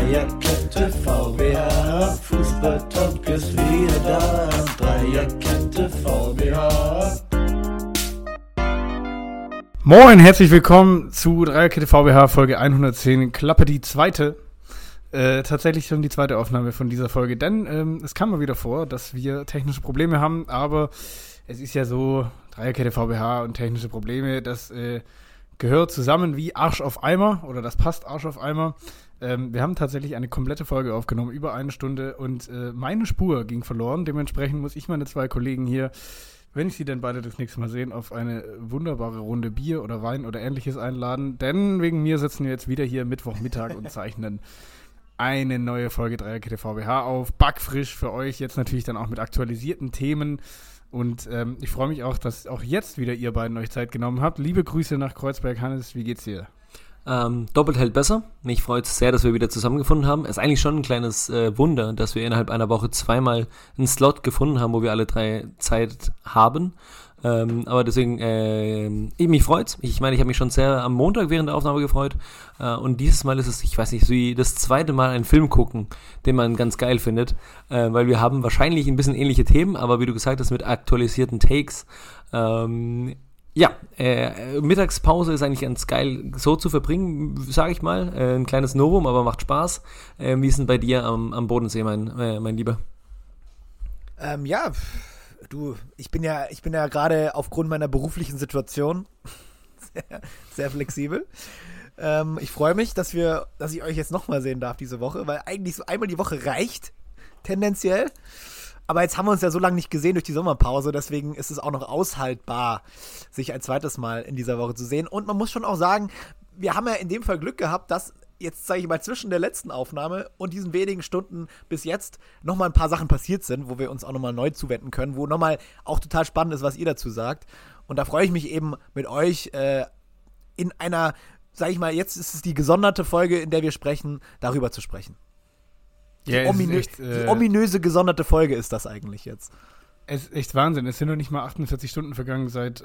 Dreierkette VBH, Fußball-Talk ist wieder da. Dreierkette VBH. Moin, herzlich willkommen zu Dreierkette VBH Folge 110, Klappe die zweite. Tatsächlich schon die zweite Aufnahme von dieser Folge, denn es kam mal wieder vor, dass wir technische Probleme haben, aber es ist ja so, Dreierkette VBH und technische Probleme, das gehört zusammen wie Arsch auf Eimer, oder das passt Arsch auf Eimer. Wir haben tatsächlich eine komplette Folge aufgenommen, über eine Stunde, und meine Spur ging verloren. Dementsprechend muss ich meine zwei Kollegen hier, wenn ich sie denn beide das nächste Mal sehen, auf eine wunderbare Runde Bier oder Wein oder Ähnliches einladen. Denn wegen mir sitzen wir jetzt wieder hier Mittwochmittag und zeichnen eine neue Folge Dreierkette VBH auf. Backfrisch für euch, jetzt natürlich dann auch mit aktualisierten Themen. Und ich freue mich auch, dass auch jetzt wieder ihr beiden euch Zeit genommen habt. Liebe Grüße nach Kreuzberg. Hannes, wie geht's dir? Doppelt hält besser. Mich freut es sehr, dass wir wieder zusammengefunden haben. Es ist eigentlich schon ein kleines Wunder, dass wir innerhalb einer Woche zweimal einen Slot gefunden haben, wo wir alle drei Zeit haben. Aber deswegen, mich freut's. Ich meine, ich habe mich schon sehr am Montag während der Aufnahme gefreut. Und dieses Mal ist es, ich weiß nicht, so wie das zweite Mal einen Film gucken, den man ganz geil findet. Weil wir haben wahrscheinlich ein bisschen ähnliche Themen, aber wie du gesagt hast, mit aktualisierten Takes. Mittagspause ist eigentlich ganz geil so zu verbringen, sage ich mal. Ein kleines Novum, aber macht Spaß. Wie ist denn bei dir am Bodensee, mein Lieber? Ich bin ja gerade aufgrund meiner beruflichen Situation sehr, sehr flexibel. Ich freue mich, dass ich euch jetzt nochmal sehen darf diese Woche, weil eigentlich so einmal die Woche reicht, tendenziell. Aber jetzt haben wir uns ja so lange nicht gesehen durch die Sommerpause, deswegen ist es auch noch aushaltbar, sich ein zweites Mal in dieser Woche zu sehen. Und man muss schon auch sagen, wir haben ja in dem Fall Glück gehabt, dass jetzt, sage ich mal, zwischen der letzten Aufnahme und diesen wenigen Stunden bis jetzt nochmal ein paar Sachen passiert sind, wo wir uns auch nochmal neu zuwenden können, wo nochmal auch total spannend ist, was ihr dazu sagt. Und da freue ich mich eben mit euch in einer, sage ich mal, jetzt ist es die gesonderte Folge, in der wir sprechen, darüber zu sprechen. Die ominöse gesonderte Folge ist das eigentlich jetzt. Es ist echt Wahnsinn. Es sind noch nicht mal 48 Stunden vergangen seit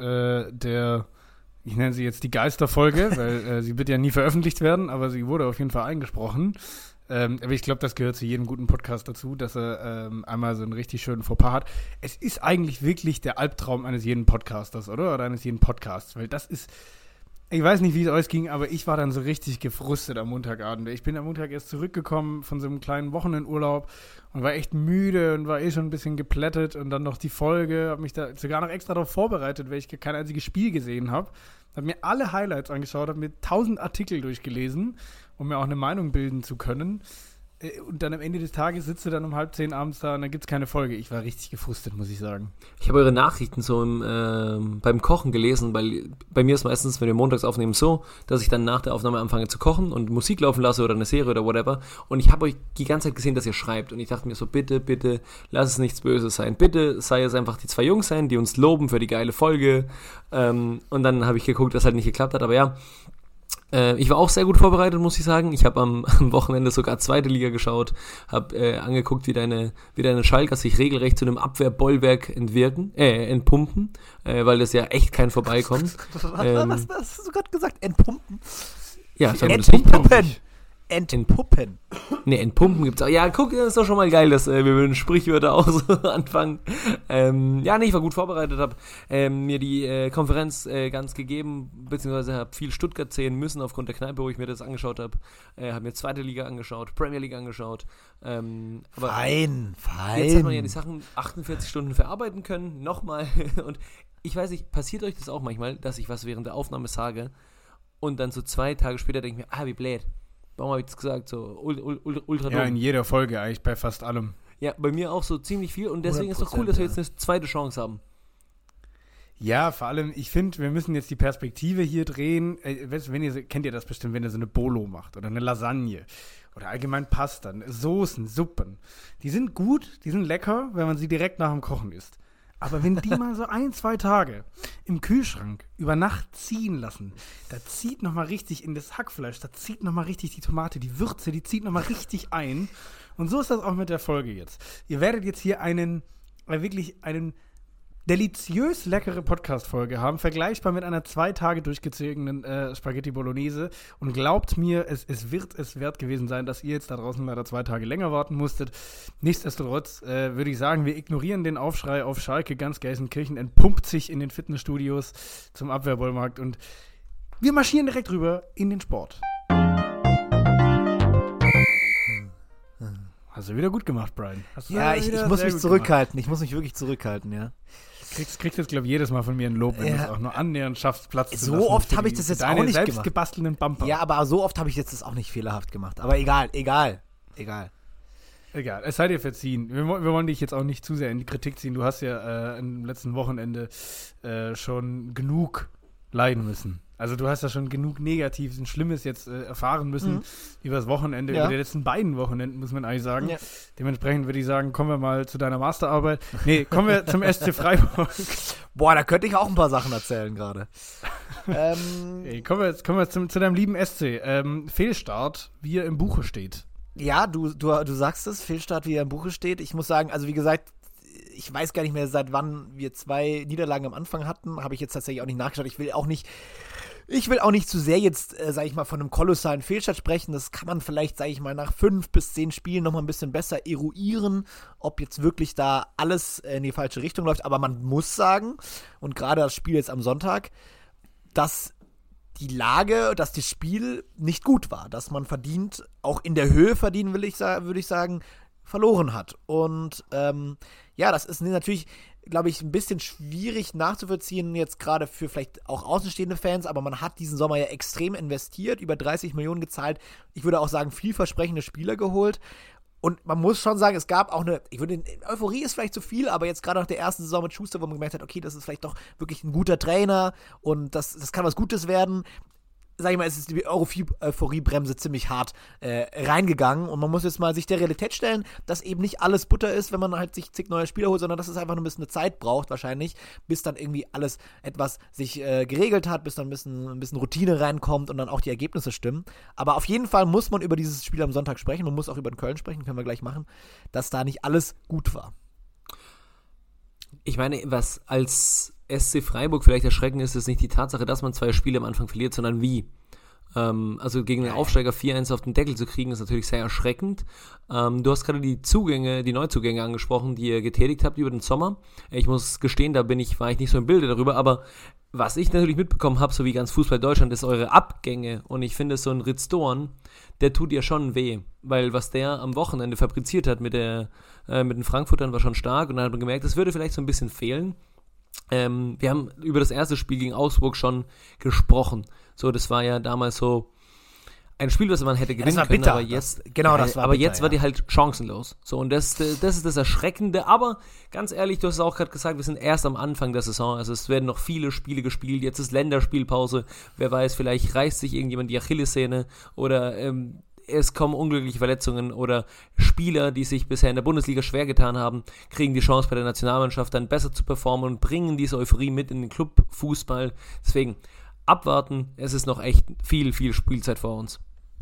ich nenne sie jetzt die Geisterfolge, weil sie wird ja nie veröffentlicht werden, aber sie wurde auf jeden Fall eingesprochen. Aber ich glaube, das gehört zu jedem guten Podcast dazu, dass er einmal so einen richtig schönen Fauxpas hat. Es ist eigentlich wirklich der Albtraum eines jeden Podcasters, oder? Oder eines jeden Podcasts, weil das ist... Ich weiß nicht, wie es euch ging, aber ich war dann so richtig gefrustet am Montagabend. Ich bin am Montag erst zurückgekommen von so einem kleinen Wochenendurlaub und war echt müde und war schon ein bisschen geplättet, und dann noch die Folge, habe mich da sogar noch extra darauf vorbereitet, weil ich kein einziges Spiel gesehen habe. Habe mir alle Highlights angeschaut, habe mir 1000 Artikel durchgelesen, um mir auch eine Meinung bilden zu können. Und dann am Ende des Tages sitzt du dann um 9:30 abends da und dann gibt es keine Folge. Ich war richtig gefrustet, muss ich sagen. Ich habe eure Nachrichten so beim Kochen gelesen, weil bei mir ist meistens, wenn wir montags aufnehmen, so, dass ich dann nach der Aufnahme anfange zu kochen und Musik laufen lasse oder eine Serie oder whatever. Und ich habe euch die ganze Zeit gesehen, dass ihr schreibt. Und ich dachte mir so, bitte, lass es nichts Böses sein. Bitte sei es einfach die zwei Jungs sein, die uns loben für die geile Folge. Und dann habe ich geguckt, dass halt nicht geklappt hat. Aber ja, ich war auch sehr gut vorbereitet, muss ich sagen. Ich habe am Wochenende sogar zweite Liga geschaut, habe angeguckt, wie deine Schalker sich regelrecht zu einem Abwehrbollwerk entpumpen, weil das ja echt kein Vorbeikommt. Was hast du gerade gesagt? Entpumpen? Ja, ich habe das Entpuppen. Ne, entpumpen gibt's auch. Ja, guck, das ist doch schon mal geil, dass wir würden Sprichwörter auch so anfangen. Ich war gut vorbereitet, habe mir die Konferenz ganz gegeben, beziehungsweise habe viel Stuttgart sehen müssen aufgrund der Kneipe, wo ich mir das angeschaut habe. Habe mir zweite Liga angeschaut, Premier League angeschaut. Aber fein. Jetzt hat man ja die Sachen 48 Stunden verarbeiten können, nochmal. Und ich weiß nicht, passiert euch das auch manchmal, dass ich was während der Aufnahme sage und dann so 2 Tage später denke ich mir, wie blöd. Warum habe ich das gesagt? So ultra dumm. Ja, in jeder Folge eigentlich, bei fast allem. Ja, bei mir auch so ziemlich viel, und deswegen ist es doch cool, dass wir jetzt eine zweite Chance haben. Ja, vor allem, ich finde, wir müssen jetzt die Perspektive hier drehen. Kennt ihr das bestimmt, wenn ihr so eine Bolo macht oder eine Lasagne oder allgemein Pasta, Soßen, Suppen. Die sind gut, die sind lecker, wenn man sie direkt nach dem Kochen isst. Aber wenn die mal so 1-2 Tage im Kühlschrank über Nacht ziehen lassen, da zieht nochmal richtig in das Hackfleisch, da zieht nochmal richtig die Tomate, die Würze, die zieht nochmal richtig ein. Und so ist das auch mit der Folge jetzt. Ihr werdet jetzt hier einen deliziös leckere Podcast-Folge haben, vergleichbar mit einer 2 Tage durchgezogenen Spaghetti Bolognese. Und glaubt mir, es wird es wert gewesen sein, dass ihr jetzt da draußen leider 2 Tage länger warten musstet. Nichtsdestotrotz würde ich sagen, wir ignorieren den Aufschrei auf Schalke. Ganz Gelsenkirchen entpumpt sich in den Fitnessstudios zum Abwehrbollmarkt und wir marschieren direkt rüber in den Sport. Hast du wieder gut gemacht, Brian. Ja, ich muss mich zurückhalten. Ich muss mich wirklich zurückhalten, ja. Kriegst jetzt, glaube ich, jedes Mal von mir ein Lob, wenn du es auch nur annähernd schaffst, Platz zu lassen. So oft habe ich das jetzt auch nicht selbst gemacht. Gebastelten Bumper. Ja, aber so oft habe ich jetzt das auch nicht fehlerhaft gemacht. Aber egal. Egal, es sei dir verziehen. Wir wollen dich jetzt auch nicht zu sehr in die Kritik ziehen. Du hast ja im letzten Wochenende schon genug leiden müssen. Also du hast ja schon genug Negatives und Schlimmes jetzt erfahren müssen über das Wochenende, über die letzten beiden Wochenenden, muss man eigentlich sagen. Ja. Dementsprechend würde ich sagen, kommen wir mal zu deiner Masterarbeit. Nee, kommen wir zum SC Freiburg. Boah, da könnte ich auch ein paar Sachen erzählen gerade. Kommen wir zu deinem lieben SC. Fehlstart, wie er im Buche steht. Ja, du sagst es, Fehlstart, wie er im Buche steht. Ich muss sagen, also wie gesagt, ich weiß gar nicht mehr, seit wann wir 2 Niederlagen am Anfang hatten. Habe ich jetzt tatsächlich auch nicht nachgeschaut. Ich will auch nicht zu sehr jetzt, sage ich mal, von einem kolossalen Fehlstart sprechen. Das kann man vielleicht, sage ich mal, nach 5 bis 10 Spielen nochmal ein bisschen besser eruieren, ob jetzt wirklich da alles in die falsche Richtung läuft. Aber man muss sagen, und gerade das Spiel jetzt am Sonntag, dass die Lage, dass das Spiel nicht gut war. Dass man auch in der Höhe verdienen, würde ich sagen, verloren hat. Und das ist natürlich, glaube ich, ein bisschen schwierig nachzuvollziehen, jetzt gerade für vielleicht auch außenstehende Fans, aber man hat diesen Sommer ja extrem investiert, über 30 Millionen gezahlt. Ich würde auch sagen, vielversprechende Spieler geholt. Und man muss schon sagen, es gab auch Euphorie ist vielleicht zu viel, aber jetzt gerade nach der ersten Saison mit Schuster, wo man gemerkt hat, okay, das ist vielleicht doch wirklich ein guter Trainer und das kann was Gutes werden. Sag ich mal, es ist die Euphoriebremse ziemlich hart reingegangen und man muss jetzt mal sich der Realität stellen, dass eben nicht alles Butter ist, wenn man halt sich zig neue Spieler holt, sondern dass es einfach nur ein bisschen eine Zeit braucht wahrscheinlich, bis dann irgendwie alles etwas sich geregelt hat, bis dann ein bisschen Routine reinkommt und dann auch die Ergebnisse stimmen. Aber auf jeden Fall muss man über dieses Spiel am Sonntag sprechen, man muss auch über den Köln sprechen, können wir gleich machen, dass da nicht alles gut war. Ich meine, was als SC Freiburg vielleicht erschreckend ist nicht die Tatsache, dass man 2 Spiele am Anfang verliert, sondern wie. Also gegen den Aufsteiger 4-1 auf den Deckel zu kriegen, ist natürlich sehr erschreckend. Du hast gerade die Neuzugänge angesprochen, die ihr getätigt habt über den Sommer. Ich muss gestehen, da war ich nicht so im Bilde darüber, aber was ich natürlich mitbekommen habe, so wie ganz Fußball Deutschland, ist eure Abgänge. Und ich finde, so ein Ritz Dorn, der tut ihr schon weh. Weil was der am Wochenende fabriziert hat mit den Frankfurtern war schon stark. Und dann hat man gemerkt, das würde vielleicht so ein bisschen fehlen. Wir haben über das erste Spiel gegen Augsburg schon gesprochen. So, das war ja damals so ein Spiel, was man hätte gewinnen können, aber jetzt, jetzt war die halt chancenlos. So, und das ist das Erschreckende. Aber ganz ehrlich, du hast es auch gerade gesagt, wir sind erst am Anfang der Saison. Also es werden noch viele Spiele gespielt. Jetzt ist Länderspielpause. Wer weiß, vielleicht reißt sich irgendjemand die Achillessehne oder es kommen unglückliche Verletzungen oder Spieler, die sich bisher in der Bundesliga schwer getan haben, kriegen die Chance bei der Nationalmannschaft dann besser zu performen und bringen diese Euphorie mit in den Clubfußball. Deswegen abwarten, es ist noch echt viel, viel Spielzeit vor uns.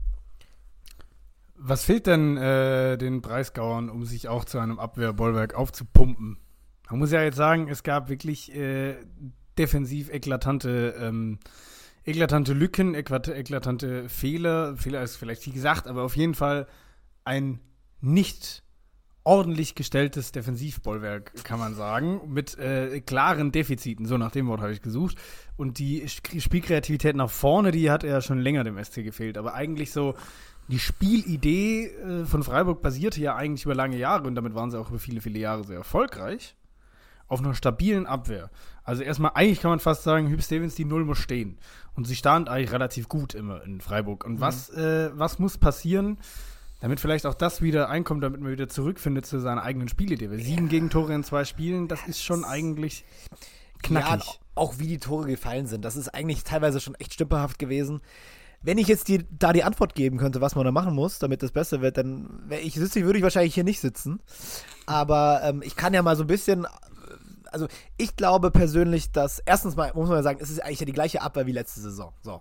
Was fehlt denn den Breisgauern, um sich auch zu einem Abwehrbollwerk aufzupumpen? Man muss ja jetzt sagen, es gab wirklich defensiv eklatante Lücken, eklatante Fehler. Fehler ist vielleicht viel gesagt, aber auf jeden Fall ein nicht ordentlich gestelltes Defensivbollwerk, kann man sagen, mit klaren Defiziten. So nach dem Wort habe ich gesucht. Und die Spielkreativität nach vorne, die hat ja schon länger dem SC gefehlt. Aber eigentlich so die Spielidee von Freiburg basierte ja eigentlich über lange Jahre und damit waren sie auch über viele, viele Jahre sehr erfolgreich. Auf einer stabilen Abwehr. Also erstmal, eigentlich kann man fast sagen, Hüb Stevens, die Null muss stehen. Und sie stand eigentlich relativ gut immer in Freiburg. Und was muss passieren, damit vielleicht auch das wieder einkommt, damit man wieder zurückfindet zu seiner eigenen Spielidee? Weil 7 Gegentore in 2 Spielen, das ist schon eigentlich knackig. Ja, auch wie die Tore gefallen sind. Das ist eigentlich teilweise schon echt stümperhaft gewesen. Wenn ich jetzt die Antwort geben könnte, was man da machen muss, damit das besser wird, dann würde ich wahrscheinlich hier nicht sitzen. Aber ich kann ja mal so ein bisschen... Also ich glaube persönlich, dass, erstens mal muss man ja sagen, es ist eigentlich ja die gleiche Abwehr wie letzte Saison. So.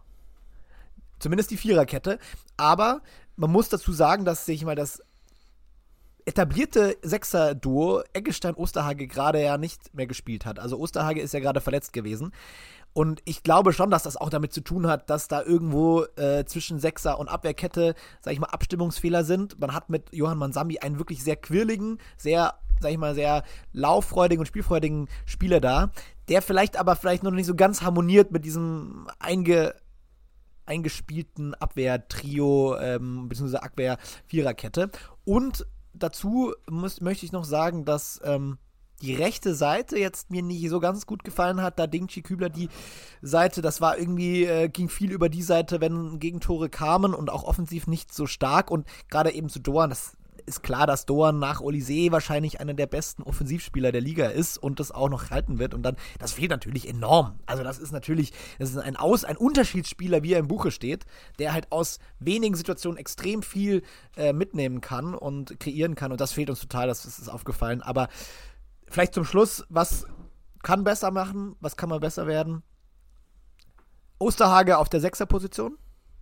Zumindest die Viererkette. Aber man muss dazu sagen, dass, etablierte Sechser-Duo Eggestein-Osterhage gerade ja nicht mehr gespielt hat. Also Osterhage ist ja gerade verletzt gewesen. Und ich glaube schon, dass das auch damit zu tun hat, dass da irgendwo zwischen Sechser- und Abwehrkette, sag ich mal, Abstimmungsfehler sind. Man hat mit Johann Mansambi einen wirklich sehr quirligen, sehr, sag ich mal, sehr lauffreudigen und spielfreudigen Spieler da, der vielleicht noch nicht so ganz harmoniert mit diesem eingespielten Abwehr-Trio, beziehungsweise Abwehr-Viererkette. Und dazu möchte ich noch sagen, dass die rechte Seite jetzt mir nicht so ganz gut gefallen hat. Da Dingchi Kübler die Seite, das war irgendwie, ging viel über die Seite, wenn Gegentore kamen und auch offensiv nicht so stark. Und gerade eben zu Doan, das ist klar, dass Doan nach Olise wahrscheinlich einer der besten Offensivspieler der Liga ist und das auch noch halten wird. Und dann, das fehlt natürlich enorm. Also das ist ein Unterschiedsspieler, wie er im Buche steht, der halt aus wenigen Situationen extrem viel mitnehmen kann und kreieren kann. Und das fehlt uns total, das ist aufgefallen. Aber vielleicht zum Schluss, was kann besser machen? Was kann mal besser werden? Osterhage auf der Sechserposition.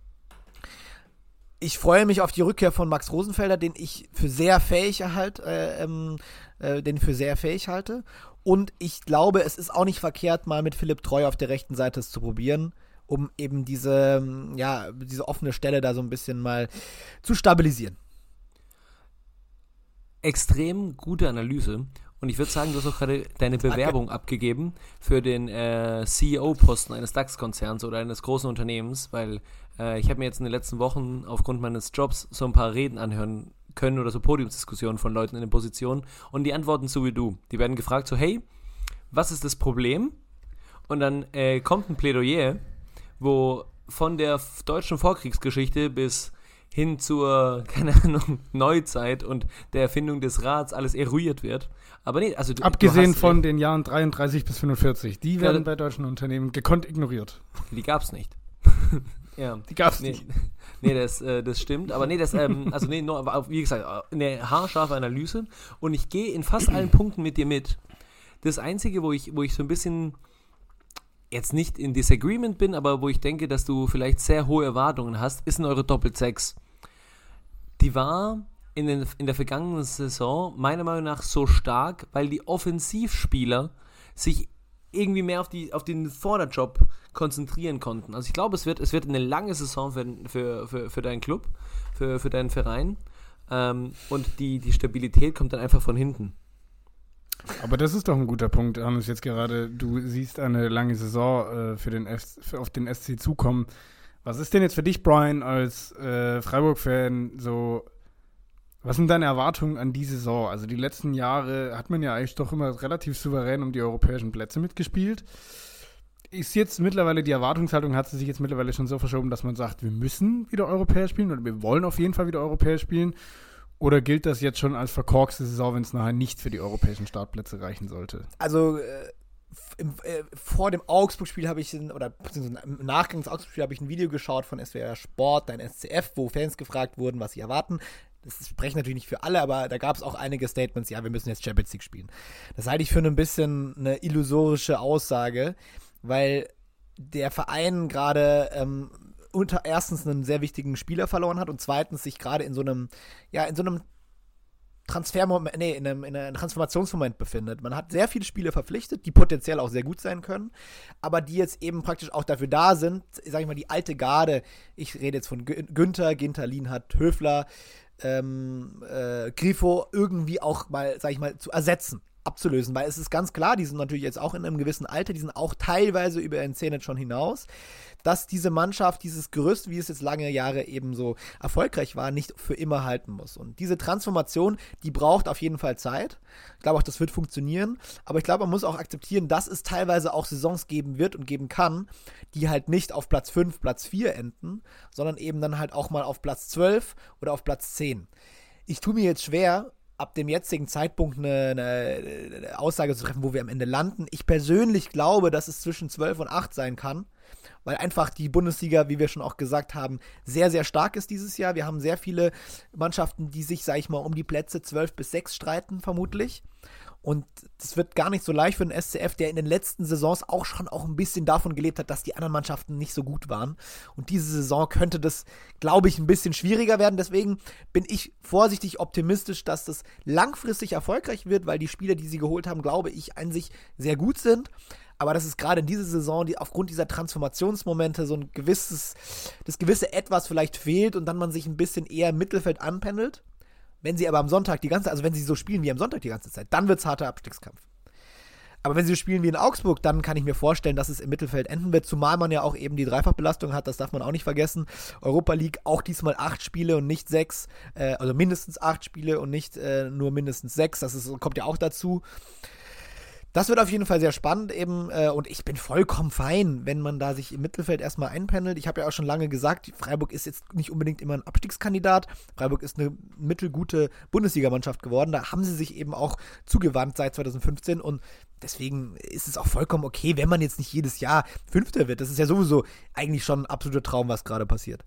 Ich freue mich auf die Rückkehr von Max Rosenfelder, den ich für sehr fähig halte. Und ich glaube, es ist auch nicht verkehrt, mal mit Philipp Treu auf der rechten Seite es zu probieren, um eben diese offene Stelle da so ein bisschen mal zu stabilisieren. Extrem gute Analyse. Und ich würde sagen, du hast auch gerade deine Bewerbung abgegeben für den CEO-Posten eines DAX-Konzerns oder eines großen Unternehmens, weil ich habe mir jetzt in den letzten Wochen aufgrund meines Jobs so ein paar Reden anhören können oder so Podiumsdiskussionen von Leuten in den Positionen und die antworten so wie du. Die werden gefragt so, hey, was ist das Problem? Und dann kommt ein Plädoyer, wo von der deutschen Vorkriegsgeschichte bis hin zur, keine Ahnung, Neuzeit und der Erfindung des Rads alles eruiert wird. Aber nee, also abgesehen von den Jahren 33 bis 45, die werden bei deutschen Unternehmen gekonnt ignoriert. Die gab's nicht. Ja. Die gab's nicht. Nee, das stimmt. Aber nee, wie gesagt, eine haarscharfe Analyse. Und ich gehe in fast allen Punkten mit dir mit. Das Einzige, wo ich so ein bisschen jetzt nicht in Disagreement bin, aber wo ich denke, dass du vielleicht sehr hohe Erwartungen hast, ist in eure Doppel-6. Die war in der vergangenen Saison meiner Meinung nach so stark, weil die Offensivspieler sich irgendwie mehr auf den Vorderjob konzentrieren konnten. Also ich glaube, es wird eine lange Saison für deinen Club, für deinen Verein, und die Stabilität kommt dann einfach von hinten. Aber das ist doch ein guter Punkt, Hannes, jetzt gerade, du siehst eine lange Saison auf den SC zukommen. Was ist denn jetzt für dich, Brian, als Freiburg-Fan so, was sind deine Erwartungen an die Saison? Also die letzten Jahre hat man ja eigentlich doch immer relativ souverän um die europäischen Plätze mitgespielt. Ist jetzt mittlerweile, die Erwartungshaltung hat sich jetzt mittlerweile schon so verschoben, dass man sagt, wir müssen wieder europäisch spielen oder wir wollen auf jeden Fall wieder europäisch spielen? Oder gilt das jetzt schon als verkorkste Saison, wenn es nachher nicht für die europäischen Startplätze reichen sollte? Also vor dem Augsburg-Spiel beziehungsweise im Nachgang des Augsburg-Spiels habe ich ein Video geschaut von SWR Sport, dein SCF, wo Fans gefragt wurden, was sie erwarten. Das spreche natürlich nicht für alle, aber da gab es auch einige Statements, ja, wir müssen jetzt Champions League spielen. Das halte ich für ein bisschen eine illusorische Aussage, weil der Verein gerade erstens einen sehr wichtigen Spieler verloren hat und zweitens sich gerade in so einem Transfermoment, in einem Transformationsmoment befindet. Man hat sehr viele Spieler verpflichtet, die potenziell auch sehr gut sein können, aber die jetzt eben praktisch auch dafür da sind, sag ich mal, die alte Garde, ich rede jetzt von Ginter Lienhardt, Höfler, Grifo irgendwie auch mal, sag ich mal, zu ersetzen, abzulösen, weil es ist ganz klar, die sind natürlich jetzt auch in einem gewissen Alter, die sind auch teilweise über ihren Zenit schon hinaus, dass diese Mannschaft, dieses Gerüst, wie es jetzt lange Jahre eben so erfolgreich war, nicht für immer halten muss. Und diese Transformation, die braucht auf jeden Fall Zeit. Ich glaube auch, das wird funktionieren. Aber ich glaube, man muss auch akzeptieren, dass es teilweise auch Saisons geben wird und geben kann, die halt nicht auf Platz 5, Platz 4 enden, sondern eben dann halt auch mal auf Platz 12 oder auf Platz 10. Ich tue mir jetzt schwer, ab dem jetzigen Zeitpunkt eine Aussage zu treffen, wo wir am Ende landen. Ich persönlich glaube, dass es zwischen 12 und 8 sein kann. weil einfach die Bundesliga, wie wir schon auch gesagt haben, sehr, sehr stark ist dieses Jahr. Wir haben sehr viele Mannschaften, die sich, sag ich mal, um die Plätze 12-6 streiten, vermutlich. Und es wird gar nicht so leicht für den SCF, der in den letzten Saisons auch schon ein bisschen davon gelebt hat, dass die anderen Mannschaften nicht so gut waren. Und diese Saison könnte das, glaube ich, ein bisschen schwieriger werden. Deswegen bin ich vorsichtig optimistisch, dass das langfristig erfolgreich wird, weil die Spieler, die sie geholt haben, glaube ich, an sich sehr gut sind. Aber das ist gerade in dieser Saison, die aufgrund dieser Transformationsmomente so das gewisse Etwas vielleicht fehlt und dann man sich ein bisschen eher im Mittelfeld anpendelt. Wenn sie aber am Sonntag wenn sie so spielen wie am Sonntag die ganze Zeit, dann wird es harter Abstiegskampf. Aber wenn sie so spielen wie in Augsburg, dann kann ich mir vorstellen, dass es im Mittelfeld enden wird, zumal man ja auch eben die Dreifachbelastung hat, das darf man auch nicht vergessen. Europa League auch diesmal 8 Spiele und nicht 6, also mindestens 8 Spiele und nicht nur mindestens 6, kommt ja auch dazu. Das wird auf jeden Fall sehr spannend eben und ich bin vollkommen fein, wenn man da sich im Mittelfeld erstmal einpendelt. Ich habe ja auch schon lange gesagt, Freiburg ist jetzt nicht unbedingt immer ein Abstiegskandidat. Freiburg ist eine mittelgute Bundesligamannschaft geworden. Da haben sie sich eben auch zugewandt seit 2015 und deswegen ist es auch vollkommen okay, wenn man jetzt nicht jedes Jahr Fünfter wird. Das ist ja sowieso eigentlich schon ein absoluter Traum, was gerade passiert.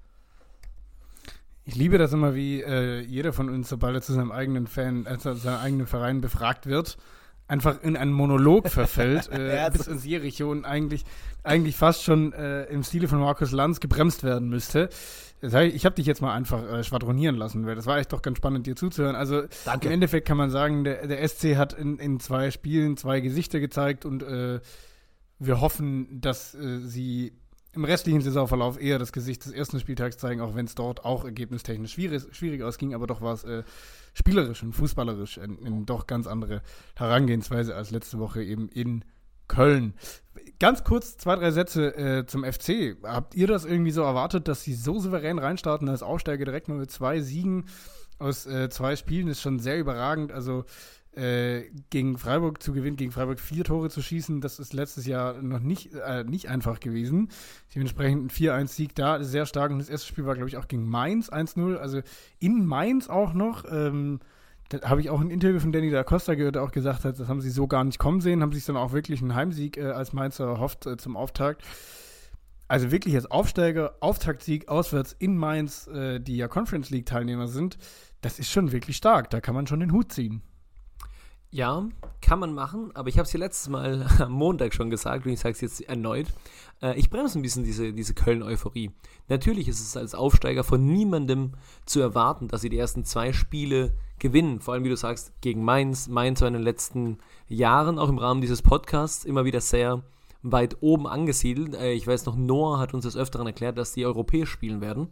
Ich liebe das immer, wie jeder von uns, sobald er zu seinem eigenen seinem eigenen Verein befragt wird, einfach in einen Monolog verfällt, bis ins Jericho eigentlich fast schon im Stile von Markus Lanz gebremst werden müsste. Das heißt, ich habe dich jetzt mal einfach schwadronieren lassen, weil das war echt doch ganz spannend, dir zuzuhören. Also Danke. Im Endeffekt kann man sagen, der SC hat in 2 Spielen 2 Gesichter gezeigt und wir hoffen, dass sie im restlichen Saisonverlauf eher das Gesicht des ersten Spieltags zeigen, auch wenn es dort auch ergebnistechnisch schwierig ausging, aber doch war es spielerisch und fußballerisch in doch ganz andere Herangehensweise als letzte Woche eben in Köln. Ganz kurz 2, 3 Sätze zum FC. Habt ihr das irgendwie so erwartet, dass sie so souverän reinstarten als Aufsteiger direkt mal mit 2 Siegen aus 2 Spielen? Ist schon sehr überragend. Also gegen Freiburg zu gewinnen, gegen Freiburg 4 Tore zu schießen, das ist letztes Jahr noch nicht einfach gewesen. Dementsprechend ein 4-1-Sieg da, sehr stark. Und das erste Spiel war, glaube ich, auch gegen Mainz 1-0. Also in Mainz auch noch. Da habe ich auch ein Interview von Danny da Costa gehört, der auch gesagt hat, das haben sie so gar nicht kommen sehen, haben sich dann auch wirklich einen Heimsieg als Mainzer erhofft zum Auftakt. Also wirklich als Aufsteiger, Auftaktsieg auswärts in Mainz, die ja Conference League Teilnehmer sind, das ist schon wirklich stark. Da kann man schon den Hut ziehen. Ja, kann man machen, aber ich habe es ja letztes Mal am Montag schon gesagt und ich sage es jetzt erneut. Ich bremse ein bisschen diese Köln-Euphorie. Natürlich ist es als Aufsteiger von niemandem zu erwarten, dass sie die ersten 2 Spiele gewinnen. Vor allem, wie du sagst, gegen Mainz. Mainz war in den letzten Jahren, auch im Rahmen dieses Podcasts, immer wieder sehr weit oben angesiedelt. Ich weiß noch, Noah hat uns des Öfteren erklärt, dass die europäisch spielen werden.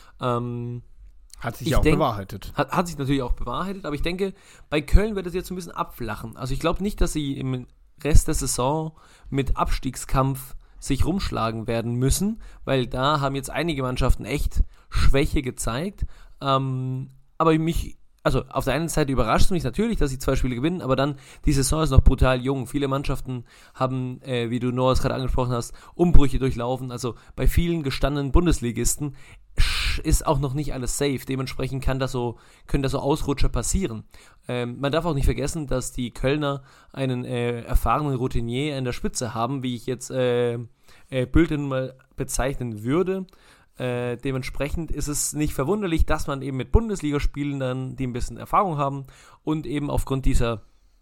Hat sich ja auch bewahrheitet. Hat sich natürlich auch bewahrheitet, aber ich denke, bei Köln wird es jetzt ein bisschen abflachen. Also ich glaube nicht, dass sie im Rest der Saison mit Abstiegskampf sich rumschlagen werden müssen, weil da haben jetzt einige Mannschaften echt Schwäche gezeigt. Aber auf der einen Seite überrascht es mich natürlich, dass sie 2 Spiele gewinnen, aber dann, die Saison ist noch brutal jung. Viele Mannschaften haben, wie du Noah gerade angesprochen hast, Umbrüche durchlaufen. Also bei vielen gestandenen Bundesligisten ist auch noch nicht alles safe. Dementsprechend können da so Ausrutscher passieren. Man darf auch nicht vergessen, dass die Kölner einen erfahrenen Routinier an der Spitze haben, wie ich jetzt Bülten mal bezeichnen würde. Dementsprechend ist es nicht verwunderlich, dass man eben mit Bundesligaspielern, die ein bisschen Erfahrung haben und eben aufgrund dieser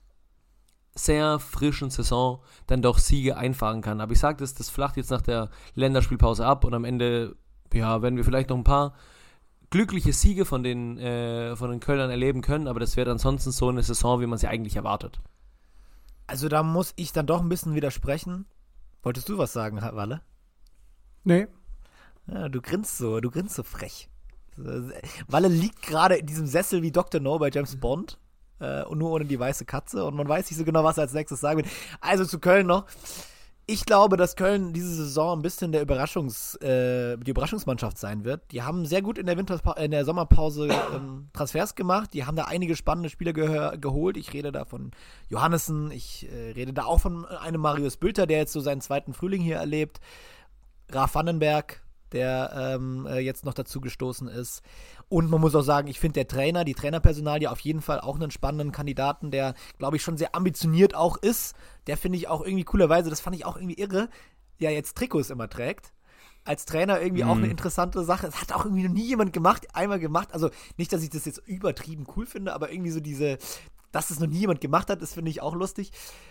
sehr frischen Saison dann doch Siege einfahren kann. Aber ich sage, das flacht jetzt nach der Länderspielpause ab und am Ende werden wir vielleicht noch ein paar glückliche Siege von den Kölnern erleben können, aber das wäre ansonsten so eine Saison, wie man sie eigentlich erwartet. Also da muss ich dann doch ein bisschen widersprechen. Wolltest du was sagen, Walle? Nee. Ja, du grinst so frech. Walle liegt gerade in diesem Sessel wie Dr. No bei James Bond und nur ohne die weiße Katze und man weiß nicht so genau, was er als nächstes sagen will. Also zu Köln noch. Ich glaube, dass Köln diese Saison ein bisschen die Überraschungsmannschaft sein wird. Die haben sehr gut in der Sommerpause Transfers gemacht. Die haben da einige spannende Spieler geholt. Ich rede da von Johannessen. Ich rede da auch von einem Marius Bülter, der jetzt so seinen 2. Frühling hier erlebt. Raf Vandenberg, der jetzt noch dazu gestoßen ist. Und man muss auch sagen, ich finde die Trainerpersonalie auf jeden Fall auch einen spannenden Kandidaten, der, glaube ich, schon sehr ambitioniert auch ist. Der finde ich auch irgendwie coolerweise, das fand ich auch irgendwie irre, ja jetzt Trikots immer trägt. Als Trainer irgendwie auch eine interessante Sache. Das hat auch irgendwie noch nie jemand einmal gemacht. Also nicht, dass ich das jetzt übertrieben cool finde, aber irgendwie so dass es noch nie jemand gemacht hat, das finde ich auch lustig.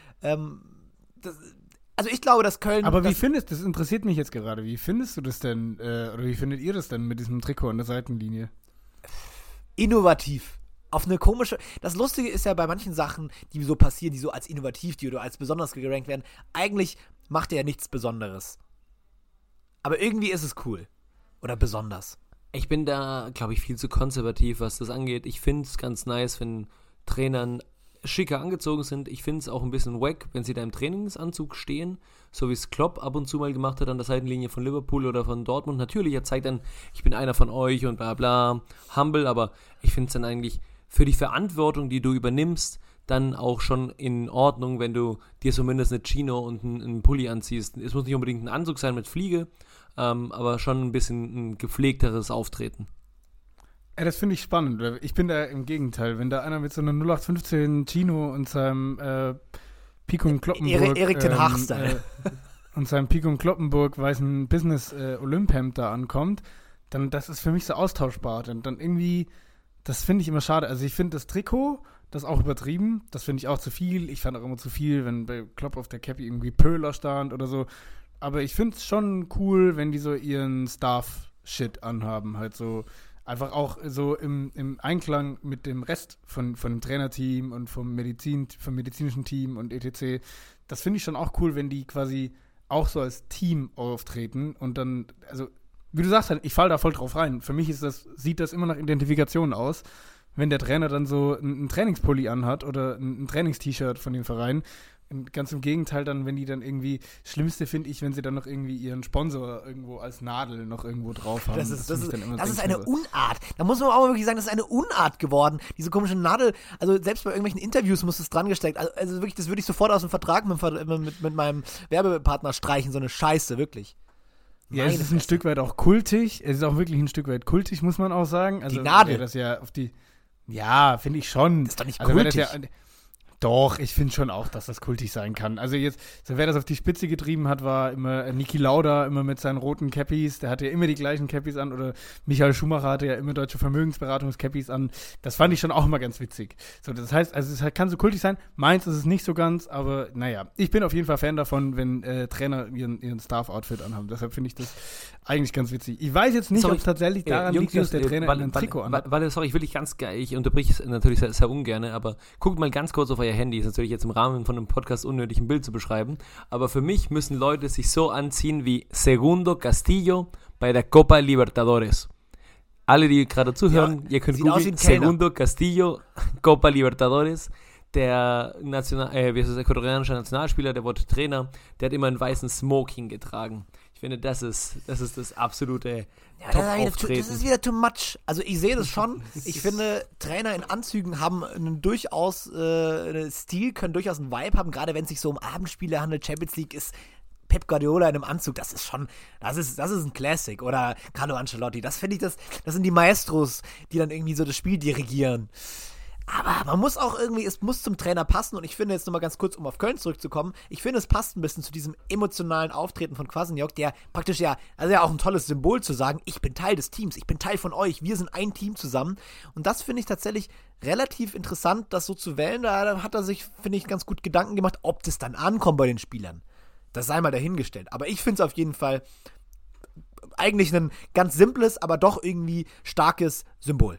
Also ich glaube, dass Köln... Aber das interessiert mich jetzt gerade, wie findest du das denn, oder wie findet ihr das denn mit diesem Trikot an der Seitenlinie? Innovativ. Auf eine komische... Das Lustige ist ja bei manchen Sachen, die so passieren, die so als innovativ, die oder als besonders gerankt werden, eigentlich macht er ja nichts Besonderes. Aber irgendwie ist es cool. Oder besonders. Ich bin da, glaube ich, viel zu konservativ, was das angeht. Ich finde es ganz nice, wenn Trainern schicker angezogen sind. Ich finde es auch ein bisschen wack, wenn sie da im Trainingsanzug stehen, so wie es Klopp ab und zu mal gemacht hat an der Seitenlinie von Liverpool oder von Dortmund. Natürlich, er zeigt dann, ich bin einer von euch und bla bla, humble, aber ich finde es dann eigentlich für die Verantwortung, die du übernimmst, dann auch schon in Ordnung, wenn du dir zumindest eine Chino und einen Pulli anziehst. Es muss nicht unbedingt ein Anzug sein mit Fliege, aber schon ein bisschen ein gepflegteres Auftreten. Ja, das finde ich spannend. Ich bin da im Gegenteil. Wenn da einer mit so einer 0815 Chino und seinem Picon Kloppenburg Erik ten Hag-Style. Und seinem Picon Kloppenburg weißen Business Olymphemd da ankommt, dann das ist für mich so austauschbar. Dann irgendwie, das finde ich immer schade. Also ich finde das Trikot, das ist auch übertrieben. Das finde ich auch zu viel. Ich fand auch immer zu viel, wenn bei Klopp auf der Cappy irgendwie Pöhler stand oder so. Aber ich finde es schon cool, wenn die so ihren Staff-Shit anhaben. Halt so einfach auch so im Einklang mit dem Rest von dem Trainerteam und vom medizinischen Team und etc. Das finde ich schon auch cool, wenn die quasi auch so als Team auftreten und dann, also wie du sagst halt, ich falle da voll drauf rein. Für mich sieht das immer nach Identifikation aus, wenn der Trainer dann so einen Trainingspulli anhat oder ein Trainings-T-Shirt von dem Verein. Ganz im Gegenteil dann, wenn die dann irgendwie, Schlimmste finde ich, wenn sie dann noch irgendwie ihren Sponsor irgendwo als Nadel noch irgendwo drauf haben. Das ist eine Unart. Da muss man auch wirklich sagen, das ist eine Unart geworden. Diese komische Nadel, also selbst bei irgendwelchen Interviews muss es dran gesteckt. Also wirklich, das würde ich sofort aus dem Vertrag mit meinem Werbepartner streichen, so eine Scheiße, wirklich. Ja, es ist ein Stück weit auch kultig. Es ist auch wirklich ein Stück weit kultig, muss man auch sagen. Also, die Nadel. Das ja auf die, ja, finde ich schon. Das ist doch nicht also, kultig. Doch, ich finde schon auch, dass das kultig sein kann. Also jetzt, so wer das auf die Spitze getrieben hat, war immer Niki Lauda, immer mit seinen roten Cappies. Der hatte ja immer die gleichen Cappies an. Oder Michael Schumacher hatte ja immer deutsche Vermögensberatungscappies an. Das fand ich schon auch immer ganz witzig. So, das heißt, also es kann so kultig sein. Meins ist es nicht so ganz, aber naja. Ich bin auf jeden Fall Fan davon, wenn Trainer ihren Staff-Outfit anhaben. Deshalb finde ich das eigentlich ganz witzig. Ich weiß jetzt nicht, ob es tatsächlich daran liegt, dass der Trainer ein Trikot anhat. Sorry, ich will dich ganz geil, ich unterbrich es natürlich sehr, sehr ungern, aber guckt mal ganz kurz auf euer Handy. Ist natürlich jetzt im Rahmen von einem Podcast unnötig, ein Bild zu beschreiben, aber für mich müssen Leute sich so anziehen wie Segundo Castillo bei der Copa Libertadores. Alle, die gerade zuhören, ihr könnt googeln, Segundo Castillo, Copa Libertadores, der koreanische Nationalspieler, der wurde Trainer, der hat immer einen weißen Smoking getragen. Ich finde, das ist das absolute Top-Auftreten. Das ist wieder too much. Also ich sehe das schon. Ich finde, Trainer in Anzügen haben einen durchaus Stil, können durchaus einen Vibe haben, gerade wenn es sich so um Abendspiele handelt. Champions League ist Pep Guardiola in einem Anzug, das ist ein Classic. Oder Carlo Ancelotti, das finde ich, das sind die Maestros, die dann irgendwie so das Spiel dirigieren. Aber man muss auch irgendwie, es muss zum Trainer passen und ich finde jetzt nochmal ganz kurz, um auf Köln zurückzukommen, ich finde, es passt ein bisschen zu diesem emotionalen Auftreten von Kwasniok, der praktisch ja auch ein tolles Symbol zu sagen, ich bin Teil des Teams, ich bin Teil von euch, wir sind ein Team zusammen und das finde ich tatsächlich relativ interessant, das so zu wählen, da hat er sich, finde ich, ganz gut Gedanken gemacht, ob das dann ankommt bei den Spielern. Das sei mal dahingestellt, aber ich finde es auf jeden Fall eigentlich ein ganz simples, aber doch irgendwie starkes Symbol.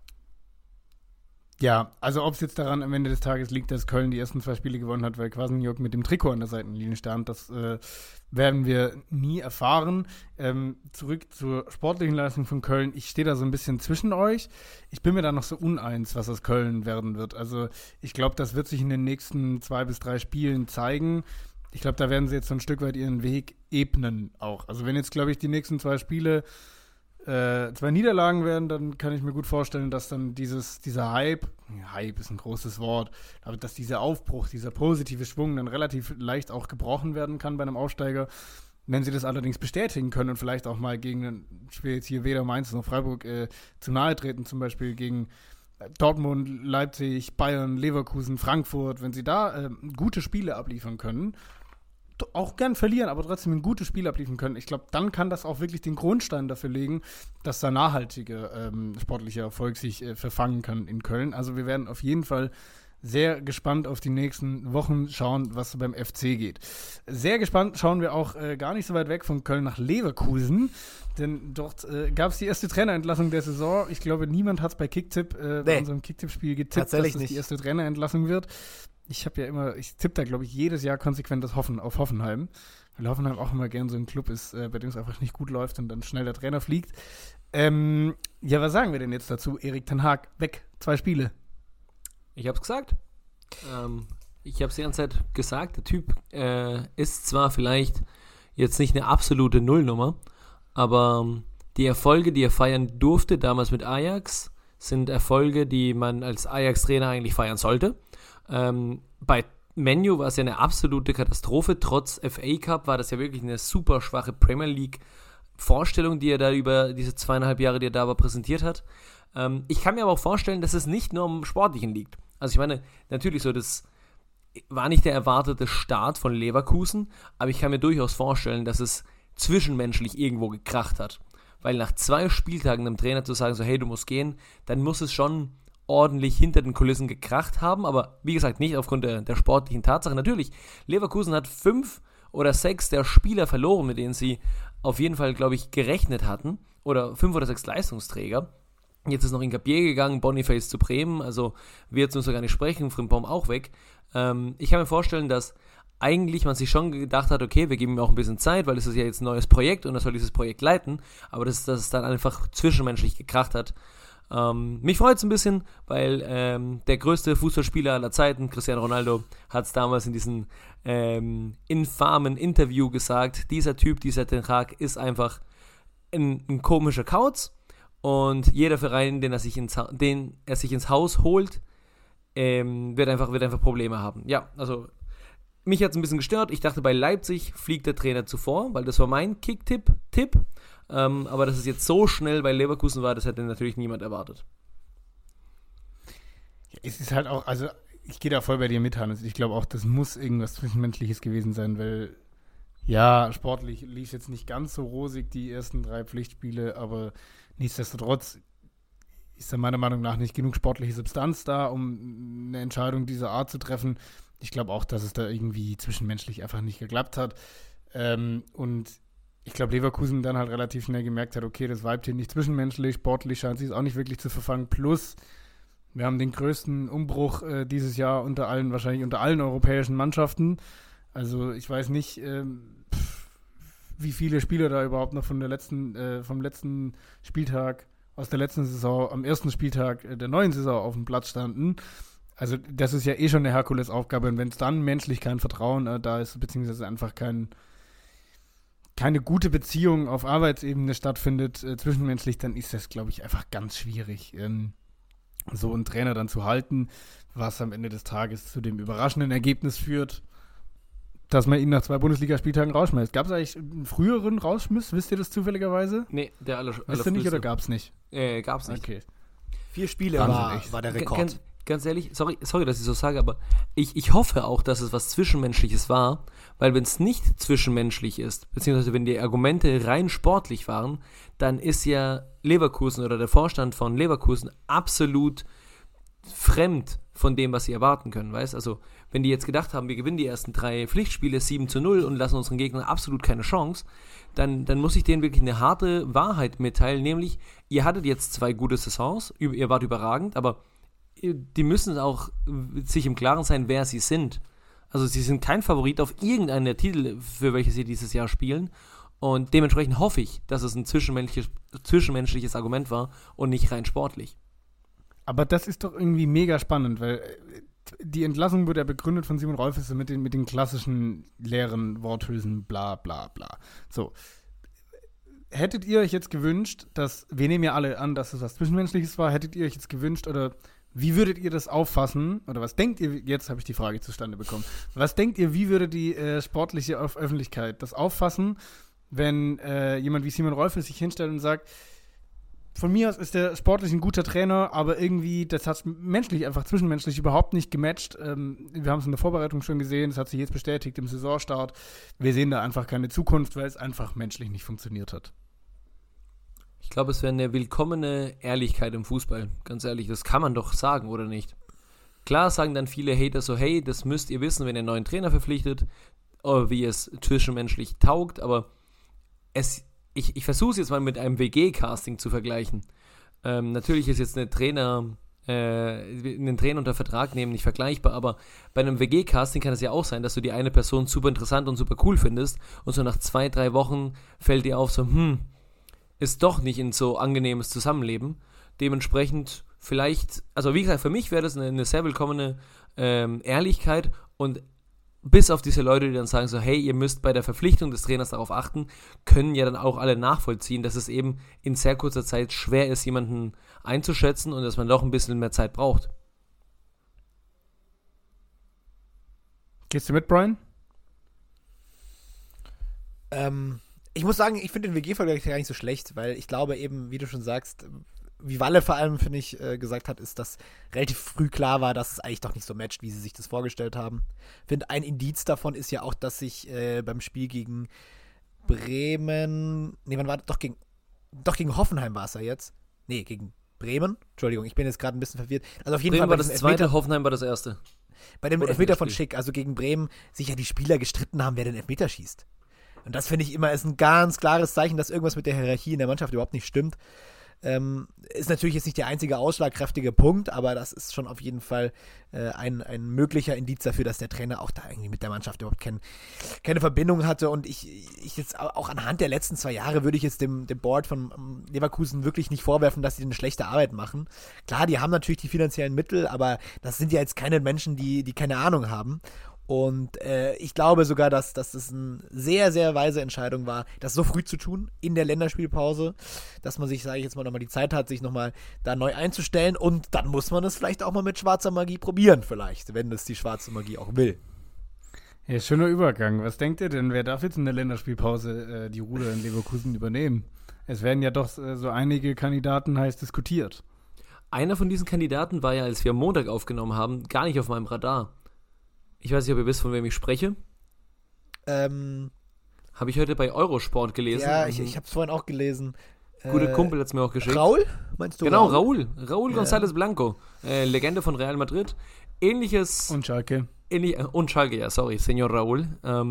Ja, also ob es jetzt daran am Ende des Tages liegt, dass Köln die ersten 2 Spiele gewonnen hat, weil Kwasniok mit dem Trikot an der Seitenlinie stand, das werden wir nie erfahren. Zurück zur sportlichen Leistung von Köln. Ich stehe da so ein bisschen zwischen euch. Ich bin mir da noch so uneins, was aus Köln werden wird. Also ich glaube, das wird sich in den nächsten 2 bis 3 Spielen zeigen. Ich glaube, da werden sie jetzt so ein Stück weit ihren Weg ebnen auch. Also wenn jetzt, glaube ich, die nächsten 2 Spiele 2 Niederlagen werden, dann kann ich mir gut vorstellen, dass dann dieser Hype ist ein großes Wort, aber dass dieser Aufbruch, dieser positive Schwung dann relativ leicht auch gebrochen werden kann bei einem Aufsteiger. Wenn sie das allerdings bestätigen können und vielleicht auch mal gegen ein Spiel jetzt hier weder Mainz noch Freiburg zu nahe treten, zum Beispiel gegen Dortmund, Leipzig, Bayern, Leverkusen, Frankfurt, wenn sie da gute Spiele abliefern können, auch gern verlieren, aber trotzdem ein gutes Spiel abliefern können. Ich glaube, dann kann das auch wirklich den Grundstein dafür legen, dass da nachhaltiger sportlicher Erfolg sich verfangen kann in Köln. Also wir werden auf jeden Fall sehr gespannt auf die nächsten Wochen schauen, was beim FC geht. Sehr gespannt schauen wir auch gar nicht so weit weg von Köln nach Leverkusen, denn dort gab es die erste Trainerentlassung der Saison. Ich glaube, niemand hat es bei Kicktipp, bei unserem Kicktipp-Spiel getippt, dass es die erste Trainerentlassung wird. Ich tippe da, glaube ich, jedes Jahr konsequent auf Hoffenheim, weil Hoffenheim auch immer gern so ein Club ist, bei dem es einfach nicht gut läuft und dann schnell der Trainer fliegt. Ja, was sagen wir denn jetzt dazu? Erik ten Hag, weg, 2 Spiele. Ich habe es gesagt. Ich habe es die ganze Zeit gesagt. Der Typ ist zwar vielleicht jetzt nicht eine absolute Nullnummer, aber die Erfolge, die er feiern durfte, damals mit Ajax, sind Erfolge, die man als Ajax-Trainer eigentlich feiern sollte. Bei Man U war es ja eine absolute Katastrophe. Trotz FA Cup war das ja wirklich eine super schwache Premier League Vorstellung, die er da über diese 2,5 Jahre, die er da war, präsentiert hat. Ich kann mir aber auch vorstellen, dass es nicht nur am Sportlichen liegt. Also ich meine, natürlich so, das war nicht der erwartete Start von Leverkusen, aber ich kann mir durchaus vorstellen, dass es zwischenmenschlich irgendwo gekracht hat. Weil nach 2 Spieltagen einem Trainer zu sagen, so hey, du musst gehen, dann muss es schon ordentlich hinter den Kulissen gekracht haben, aber wie gesagt, nicht aufgrund der sportlichen Tatsache. Natürlich, Leverkusen hat 5 oder 6 der Spieler verloren, mit denen sie auf jeden Fall, glaube ich, gerechnet hatten, oder 5 oder 6 Leistungsträger. Jetzt ist noch Ngapié gegangen, Boniface zu Bremen, also wir jetzt müssen wir gar nicht sprechen, Frimpong auch weg. Ich kann mir vorstellen, dass eigentlich man sich schon gedacht hat, okay, wir geben ihm auch ein bisschen Zeit, weil es ist ja jetzt ein neues Projekt und er soll dieses Projekt leiten, aber dass es dann einfach zwischenmenschlich gekracht hat. Mich freut es ein bisschen, weil der größte Fußballspieler aller Zeiten, Cristiano Ronaldo, hat es damals in diesem infamen Interview gesagt, dieser Typ, dieser Ten Hag ist einfach ein komischer Kauz und jeder Verein, den er sich ins Haus holt, wird einfach Probleme haben. Ja, also mich hat es ein bisschen gestört. Ich dachte, bei Leipzig fliegt der Trainer zuvor, weil das war mein Kick-Tipp. Aber dass es jetzt so schnell bei Leverkusen war, das hätte natürlich niemand erwartet. Ja, es ist halt auch, also ich gehe da voll bei dir mit, Hannes. Ich glaube auch, das muss irgendwas Zwischenmenschliches gewesen sein, weil ja, sportlich lief jetzt nicht ganz so rosig die ersten 3 Pflichtspiele, aber nichtsdestotrotz ist da meiner Meinung nach nicht genug sportliche Substanz da, um eine Entscheidung dieser Art zu treffen. Ich glaube auch, dass es da irgendwie zwischenmenschlich einfach nicht geklappt hat. Und ich glaube, Leverkusen dann halt relativ schnell gemerkt hat, okay, das vibet hier nicht zwischenmenschlich, sportlich scheint sich es auch nicht wirklich zu verfangen. Plus, wir haben den größten Umbruch dieses Jahr wahrscheinlich unter allen europäischen Mannschaften. Also ich weiß nicht, wie viele Spieler da überhaupt noch vom letzten Spieltag aus der letzten Saison am ersten Spieltag der neuen Saison auf dem Platz standen. Also das ist ja eh schon eine Herkulesaufgabe und wenn es dann menschlich kein Vertrauen da ist, beziehungsweise einfach keine gute Beziehung auf Arbeitsebene stattfindet, zwischenmenschlich, dann ist das, glaube ich, einfach ganz schwierig, so einen Trainer dann zu halten, was am Ende des Tages zu dem überraschenden Ergebnis führt, dass man ihn nach 2 Bundesligaspieltagen rausschmeißt. Gab es eigentlich einen früheren Rausschmiss? Wisst ihr das zufälligerweise? Nee, der Wisst ihr nicht oder gab es nicht? Gab's nicht. Okay. 4 Spiele war der Rekord. Ganz ehrlich, sorry, dass ich so sage, aber ich hoffe auch, dass es was Zwischenmenschliches war, weil wenn es nicht zwischenmenschlich ist, beziehungsweise wenn die Argumente rein sportlich waren, dann ist ja Leverkusen oder der Vorstand von Leverkusen absolut fremd von dem, was sie erwarten können, weißt? Also, wenn die jetzt gedacht haben, wir gewinnen die ersten 3 Pflichtspiele 7-0 und lassen unseren Gegnern absolut keine Chance, dann muss ich denen wirklich eine harte Wahrheit mitteilen, nämlich, ihr hattet jetzt 2 gute Saisons, ihr wart überragend, aber die müssen auch sich im Klaren sein, wer sie sind. Also sie sind kein Favorit auf irgendeinen der Titel, für welche sie dieses Jahr spielen. Und dementsprechend hoffe ich, dass es ein zwischenmenschliches Argument war und nicht rein sportlich. Aber das ist doch irgendwie mega spannend, weil die Entlassung wurde ja begründet von Simon Rolfes mit den klassischen leeren Worthülsen, bla bla bla. So. Hättet ihr euch jetzt gewünscht, wir nehmen ja alle an, dass es was Zwischenmenschliches war, hättet ihr euch jetzt gewünscht oder wie würdet ihr das auffassen? Oder was denkt ihr, jetzt habe ich die Frage zustande bekommen, was denkt ihr, wie würde die sportliche Öffentlichkeit das auffassen, wenn jemand wie Simon Rolfes sich hinstellt und sagt, von mir aus ist der sportlich ein guter Trainer, aber irgendwie, das hat menschlich, einfach zwischenmenschlich überhaupt nicht gematcht. Wir haben es in der Vorbereitung schon gesehen, das hat sich jetzt bestätigt im Saisonstart. Wir sehen da einfach keine Zukunft, weil es einfach menschlich nicht funktioniert hat. Ich glaube, es wäre eine willkommene Ehrlichkeit im Fußball. Ganz ehrlich, das kann man doch sagen, oder nicht? Klar sagen dann viele Hater so, hey, das müsst ihr wissen, wenn ihr einen neuen Trainer verpflichtet, wie es zwischenmenschlich taugt, aber ich versuche es jetzt mal mit einem WG-Casting zu vergleichen. Natürlich ist jetzt einen Trainer unter Vertrag nehmen nicht vergleichbar, aber bei einem WG-Casting kann es ja auch sein, dass du die eine Person super interessant und super cool findest und so nach 2-3 Wochen fällt dir auf, so, ist doch nicht ein so angenehmes Zusammenleben. Dementsprechend vielleicht, also wie gesagt, für mich wäre das eine sehr willkommene Ehrlichkeit und bis auf diese Leute, die dann sagen so, hey, ihr müsst bei der Verpflichtung des Trainers darauf achten, können ja dann auch alle nachvollziehen, dass es eben in sehr kurzer Zeit schwer ist, jemanden einzuschätzen und dass man doch ein bisschen mehr Zeit braucht. Gehst du mit, Brian? Ich muss sagen, ich finde den WG-Vergleich gar nicht so schlecht, weil ich glaube eben, wie du schon sagst, wie Walle vor allem, finde ich, gesagt hat, ist, dass relativ früh klar war, dass es eigentlich doch nicht so matcht, wie sie sich das vorgestellt haben. Ich finde, ein Indiz davon ist ja auch, dass sich beim Spiel gegen Bremen, wann war das? Doch gegen Hoffenheim war es ja jetzt. Nee, gegen Bremen. Entschuldigung, ich bin jetzt gerade ein bisschen verwirrt. Also auf jeden Bremen Fall war das zweite, Hoffenheim war das erste. Bei dem Elfmeter von Schick, also gegen Bremen, sich ja die Spieler gestritten haben, wer den Elfmeter schießt. Und das finde ich immer ist ein ganz klares Zeichen, dass irgendwas mit der Hierarchie in der Mannschaft überhaupt nicht stimmt. Ist natürlich jetzt nicht der einzige ausschlagkräftige Punkt, aber das ist schon auf jeden Fall ein möglicher Indiz dafür, dass der Trainer auch da irgendwie mit der Mannschaft überhaupt keine Verbindung hatte. Und ich jetzt auch anhand der letzten 2 Jahre würde ich jetzt dem Board von Leverkusen wirklich nicht vorwerfen, dass sie eine schlechte Arbeit machen. Klar, die haben natürlich die finanziellen Mittel, aber das sind ja jetzt keine Menschen, die keine Ahnung haben. Und ich glaube sogar, dass das eine sehr, sehr weise Entscheidung war, das so früh zu tun in der Länderspielpause, dass man sich, sage ich jetzt mal, nochmal die Zeit hat, sich nochmal da neu einzustellen und dann muss man es vielleicht auch mal mit schwarzer Magie probieren vielleicht, wenn es die schwarze Magie auch will. Ja, schöner Übergang. Was denkt ihr denn, wer darf jetzt in der Länderspielpause die Ruder in Leverkusen übernehmen? Es werden ja doch so einige Kandidaten heiß diskutiert. Einer von diesen Kandidaten war ja, als wir am Montag aufgenommen haben, gar nicht auf meinem Radar. Ich weiß nicht, ob ihr wisst, von wem ich spreche. Habe ich heute bei Eurosport gelesen. Ja, ich habe es vorhin auch gelesen. Guter Kumpel hat es mir auch geschickt. Raul? Meinst du Genau, Raul González Blanco. Legende von Real Madrid. Ähnliches... Und Schalke. Und Schalke, ja, sorry, Senor Raul.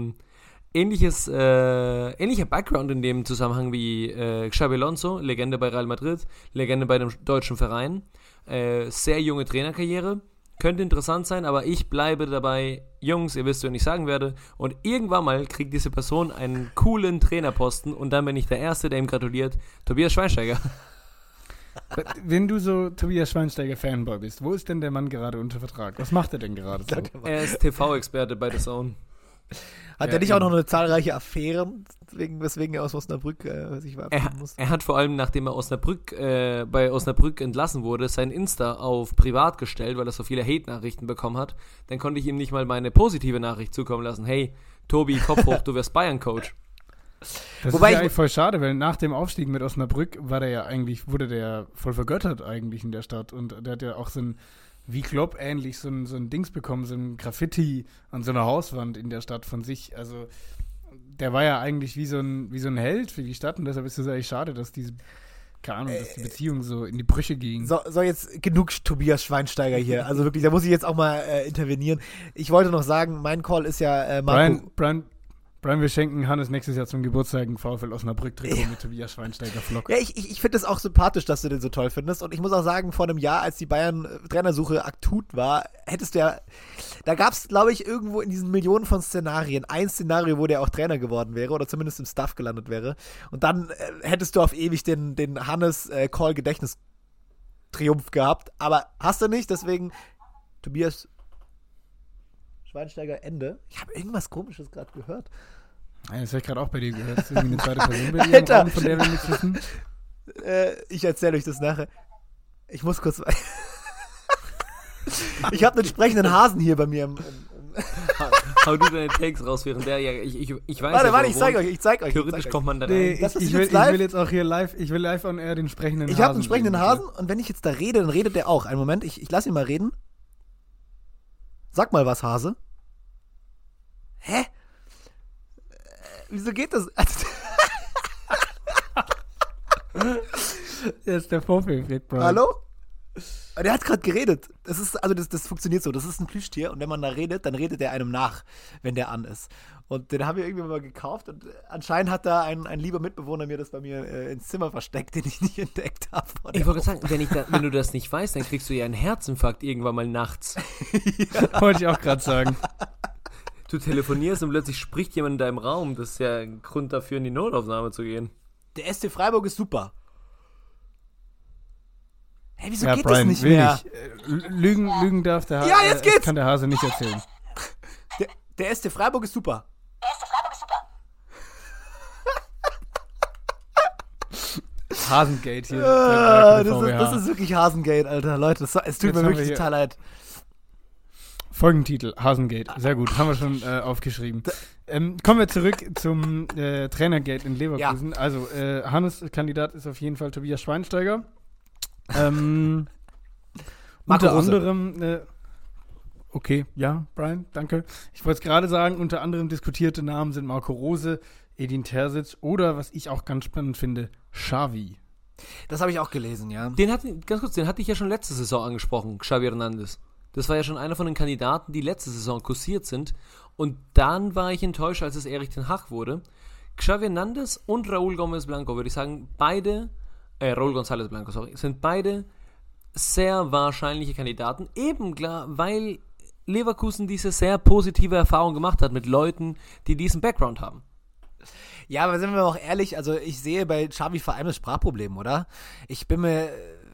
Ähnlicher Background in dem Zusammenhang wie Xabi Alonso, Legende bei Real Madrid, Legende bei dem deutschen Verein. Sehr junge Trainerkarriere. Könnte interessant sein, aber ich bleibe dabei, Jungs, ihr wisst, was ich sagen werde. Und irgendwann mal kriegt diese Person einen coolen Trainerposten und dann bin ich der Erste, der ihm gratuliert, Tobias Schweinsteiger. Wenn du so Tobias Schweinsteiger-Fanboy bist, wo ist denn der Mann gerade unter Vertrag? Was macht er denn gerade so? Er ist TV-Experte bei The Zone. Hat er nicht auch noch eine zahlreiche Affären, weswegen er aus Osnabrück sich verabschieden muss? Er hat vor allem, nachdem er bei Osnabrück entlassen wurde, sein Insta auf privat gestellt, weil er so viele Hate-Nachrichten bekommen hat. Dann konnte ich ihm nicht mal meine positive Nachricht zukommen lassen. Hey, Tobi, Kopf hoch, du wirst Bayern-Coach. Das ist ja eigentlich voll schade, weil nach dem Aufstieg mit Osnabrück wurde der ja voll vergöttert eigentlich in der Stadt. Und der hat ja auch so ein wie Klopp ähnlich so ein Dings bekommen, so ein Graffiti an so einer Hauswand in der Stadt von sich. Also der war ja eigentlich wie so ein Held für die Stadt und deshalb ist es eigentlich schade, dass dass die Beziehung so in die Brüche ging. So jetzt genug Tobias Schweinsteiger hier. Also wirklich, da muss ich jetzt auch mal intervenieren. Ich wollte noch sagen, mein Call ist ja Marco. Brian, wir schenken Hannes nächstes Jahr zum Geburtstag ein VfL Osnabrück-Trikot mit Tobias Schweinsteiger-Flock. Ja, ich finde es auch sympathisch, dass du den so toll findest. Und ich muss auch sagen, vor einem Jahr, als die Bayern-Trainersuche akut war, da gab es, glaube ich, irgendwo in diesen Millionen von Szenarien ein Szenario, wo der auch Trainer geworden wäre oder zumindest im Staff gelandet wäre. Und dann hättest du auf ewig den Hannes-Call-Gedächtnis-Triumph gehabt. Aber hast du nicht, deswegen Tobias Schweinsteiger, Ende. Ich habe irgendwas Komisches gerade gehört. Ja, das habe ich gerade auch bei dir gehört. Das ist irgendwie eine zweite Person bei dir im Raum, von der wir nichts wissen. Ich erzähle euch das nachher. Ich muss kurz... Ich habe einen sprechenden Hasen hier bei mir im hau du deine Takes raus, während der, ja, ich weiß Warte, ja, ich zeig euch. theoretisch kommt man da rein. Nee, Das ist ich jetzt will live? jetzt auch hier live on air den sprechenden Hasen. Ich habe einen sprechenden sehen, Hasen und wenn ich jetzt da rede, dann redet der auch. Einen Moment, ich lass ihn mal reden. Sag mal was, Hase. Hä? Wieso geht das? Der ist der Vorführeffekt, Bro. Hallo? Der hat gerade geredet. Das funktioniert so. Das ist ein Plüschtier und wenn man da redet, dann redet der einem nach, wenn der an ist. Und den haben wir irgendwie mal gekauft und anscheinend hat da ein lieber Mitbewohner mir das bei mir ins Zimmer versteckt, den ich nicht entdeckt habe. Ich wollte sagen, wenn du das nicht weißt, dann kriegst du ja einen Herzinfarkt irgendwann mal nachts. Wollte ich auch gerade sagen. Du telefonierst und plötzlich spricht jemand in deinem Raum. Das ist ja ein Grund dafür, in die Notaufnahme zu gehen. Der SC Freiburg ist super. Hey, wieso Ja, geht Brian, das nicht will mehr? nicht. Lügen darf der Hase. Ja, jetzt geht's! Kann der Hase nicht erzählen. Der SC Freiburg ist super. Hasengate hier. Das ist wirklich Hasengate, Alter. Leute, es tut Jetzt mir haben wir wirklich hier- total leid. Folgentitel, Hasengate. Sehr gut, haben wir schon aufgeschrieben. Kommen wir zurück zum Trainergate in Leverkusen. Ja. Also, Hannes Kandidat ist auf jeden Fall Tobias Schweinsteiger. Marco Unter Rose. anderem, okay, ja, Brian, danke. Ich wollte es gerade sagen, unter anderem diskutierte Namen sind Marco Rose, Edin Terzic oder, was ich auch ganz spannend finde, Xavi. Das habe ich auch gelesen, ja. Den hatte ich ja schon letzte Saison angesprochen, Xavi Hernandez. Das war ja schon einer von den Kandidaten, die letzte Saison kursiert sind. Und dann war ich enttäuscht, als es Erich ten Hag wurde. Xavi Hernandez und Raúl Gómez Blanco, würde ich sagen, Raúl González Blanco, sorry, sind beide sehr wahrscheinliche Kandidaten. Eben klar, weil Leverkusen diese sehr positive Erfahrung gemacht hat mit Leuten, die diesen Background haben. Ja, aber sind wir auch ehrlich, also ich sehe bei Xavi vor allem das Sprachproblem, oder? Ich bin mir,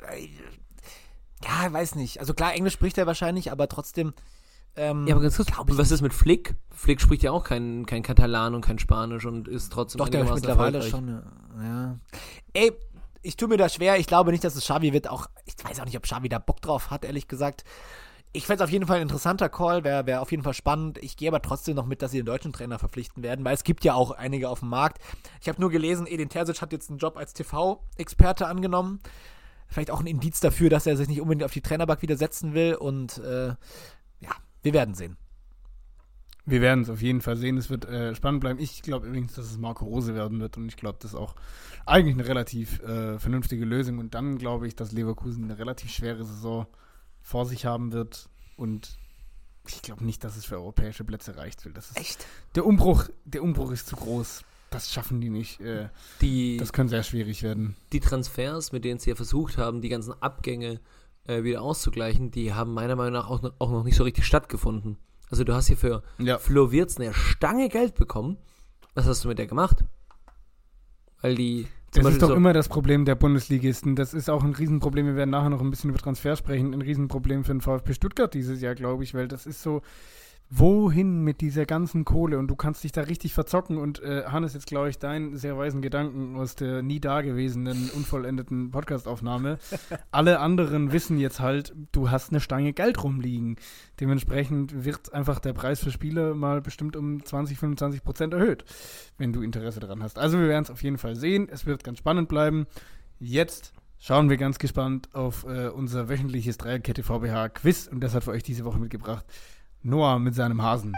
ja, weiß nicht. Also klar, Englisch spricht er wahrscheinlich, aber trotzdem, Ja, aber ganz kurz, was ist mit Flick? Flick spricht ja auch kein Katalan und kein Spanisch und ist trotzdem doch, der ist einigermaßen mittlerweile erfolgreich. schon, ja. Ey, ich tue mir da schwer, ich glaube nicht, dass es Xavi wird, auch, ich weiß auch nicht, ob Xavi da Bock drauf hat, ehrlich gesagt. Ich fände es auf jeden Fall ein interessanter Call, wäre auf jeden Fall spannend. Ich gehe aber trotzdem noch mit, dass sie den deutschen Trainer verpflichten werden, weil es gibt ja auch einige auf dem Markt. Ich habe nur gelesen, Edin Terzic hat jetzt einen Job als TV-Experte angenommen. Vielleicht auch ein Indiz dafür, dass er sich nicht unbedingt auf die Trainerbank wieder setzen will und ja, wir werden sehen. Wir werden es auf jeden Fall sehen. Es wird spannend bleiben. Ich glaube übrigens, dass es Marco Rose werden wird und ich glaube, das ist auch eigentlich eine relativ vernünftige Lösung. Und dann glaube ich, dass Leverkusen eine relativ schwere Saison vor sich haben wird und ich glaube nicht, dass es für europäische Plätze reicht. Das ist, Echt? Der Umbruch ist zu groß. Das schaffen die nicht. Das könnte sehr schwierig werden. Die Transfers, mit denen sie ja versucht haben, die ganzen Abgänge wieder auszugleichen, die haben meiner Meinung nach auch noch nicht so richtig stattgefunden. Also du hast hier für Flo Wirtz eine Stange Geld bekommen. Was hast du mit der gemacht? Weil die Das ist doch immer das Problem der Bundesligisten. Das ist auch ein Riesenproblem. Wir werden nachher noch ein bisschen über Transfer sprechen. Ein Riesenproblem für den VfB Stuttgart dieses Jahr, glaube ich, weil das ist so, wohin mit dieser ganzen Kohle? Und du kannst dich da richtig verzocken. Und Hannes, jetzt glaube ich, deinen sehr weisen Gedanken aus der nie dagewesenen, unvollendeten Podcastaufnahme. Alle anderen wissen jetzt halt, du hast eine Stange Geld rumliegen. Dementsprechend wird einfach der Preis für Spieler mal bestimmt um 20-25% erhöht, wenn du Interesse daran hast. Also wir werden es auf jeden Fall sehen. Es wird ganz spannend bleiben. Jetzt schauen wir ganz gespannt auf unser wöchentliches Dreierkette VBH Quiz. Und das hat für euch diese Woche mitgebracht Noah mit seinem Hasen.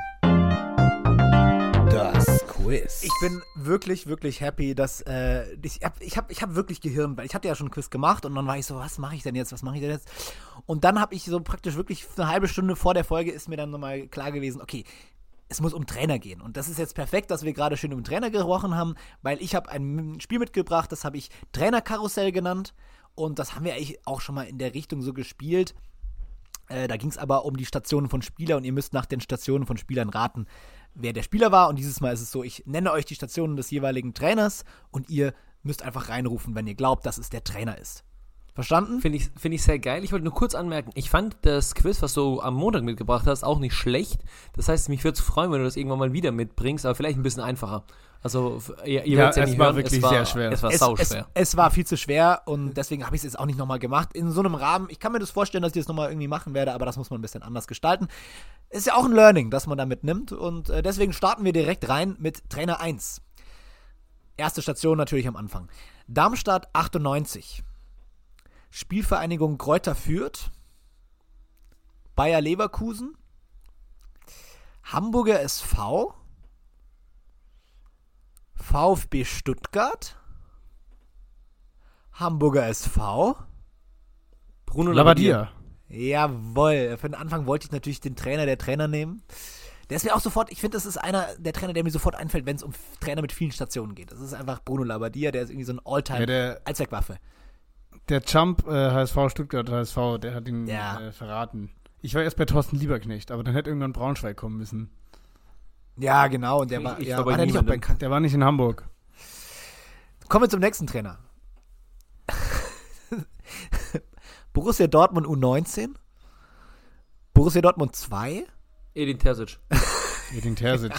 Das Quiz. Ich bin wirklich, wirklich happy, dass ich hab wirklich Gehirn, weil ich hatte ja schon ein Quiz gemacht und dann war ich so, was mache ich denn jetzt? Und dann habe ich so praktisch wirklich eine halbe Stunde vor der Folge ist mir dann nochmal klar gewesen, okay, es muss um Trainer gehen. Und das ist jetzt perfekt, dass wir gerade schön um Trainer gesprochen haben, weil ich habe ein Spiel mitgebracht, das habe ich Trainerkarussell genannt und das haben wir eigentlich auch schon mal in der Richtung so gespielt. Da ging es aber um die Stationen von Spielern und ihr müsst nach den Stationen von Spielern raten, wer der Spieler war. Und dieses Mal ist es so, ich nenne euch die Stationen des jeweiligen Trainers und ihr müsst einfach reinrufen, wenn ihr glaubt, dass es der Trainer ist. Verstanden? Finde ich sehr geil. Ich wollte nur kurz anmerken, ich fand das Quiz, was du am Montag mitgebracht hast, auch nicht schlecht. Das heißt, mich würde es freuen, wenn du das irgendwann mal wieder mitbringst, aber vielleicht ein bisschen einfacher. Also, ihr werdet es ja nicht war hören. wirklich sehr schwer. Es war sauschwer. Es war viel zu schwer und deswegen habe ich es jetzt auch nicht nochmal gemacht. In so einem Rahmen, ich kann mir das vorstellen, dass ich das nochmal irgendwie machen werde, aber das muss man ein bisschen anders gestalten. Ist ja auch ein Learning, das man da mitnimmt und deswegen starten wir direkt rein mit Trainer 1. Erste Station natürlich am Anfang. Darmstadt 98. Spielvereinigung Greuther Fürth. Bayer Leverkusen. Hamburger SV. VfB Stuttgart. Hamburger SV. Bruno Labbadia. Jawohl. Für den Anfang wollte ich natürlich den Trainer der Trainer nehmen. Der ist mir auch sofort, ich finde, das ist einer der Trainer, der mir sofort einfällt, wenn es um Trainer mit vielen Stationen geht. Das ist einfach Bruno Labbadia, der ist irgendwie so ein Alltime-Allzweckwaffe. Der Jump HSV Stuttgart HSV, der hat ihn verraten. Ich war erst bei Thorsten Lieberknecht, aber dann hätte irgendwann Braunschweig kommen müssen. Ja, genau. Und der war der nicht auch bei Der war nicht in Hamburg. Kommen wir zum nächsten Trainer. Borussia Dortmund U19. Borussia Dortmund 2. Edin Terzic. Edin Terzic.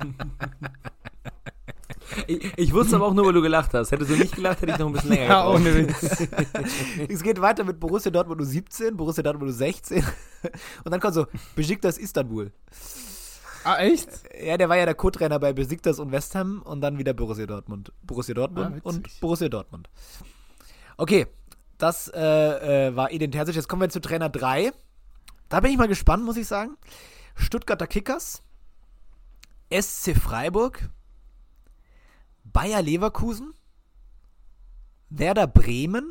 Ich wusste aber auch nur, weil du gelacht hast. Hättest du nicht gelacht, hätte ich noch ein bisschen länger Ja, gebraucht. ohne Witz. Es geht weiter mit Borussia Dortmund U17, Borussia Dortmund U16 und dann kommt so Besiktas Istanbul. Ah, echt? Ja, der war ja der Co-Trainer bei Besiktas und West Ham und dann wieder Borussia Dortmund. Borussia Dortmund und Borussia Dortmund. Okay, das war Edin Terzic. Jetzt kommen wir zu Trainer 3. Da bin ich mal gespannt, muss ich sagen. Stuttgarter Kickers, SC Freiburg, Bayer Leverkusen, Werder Bremen,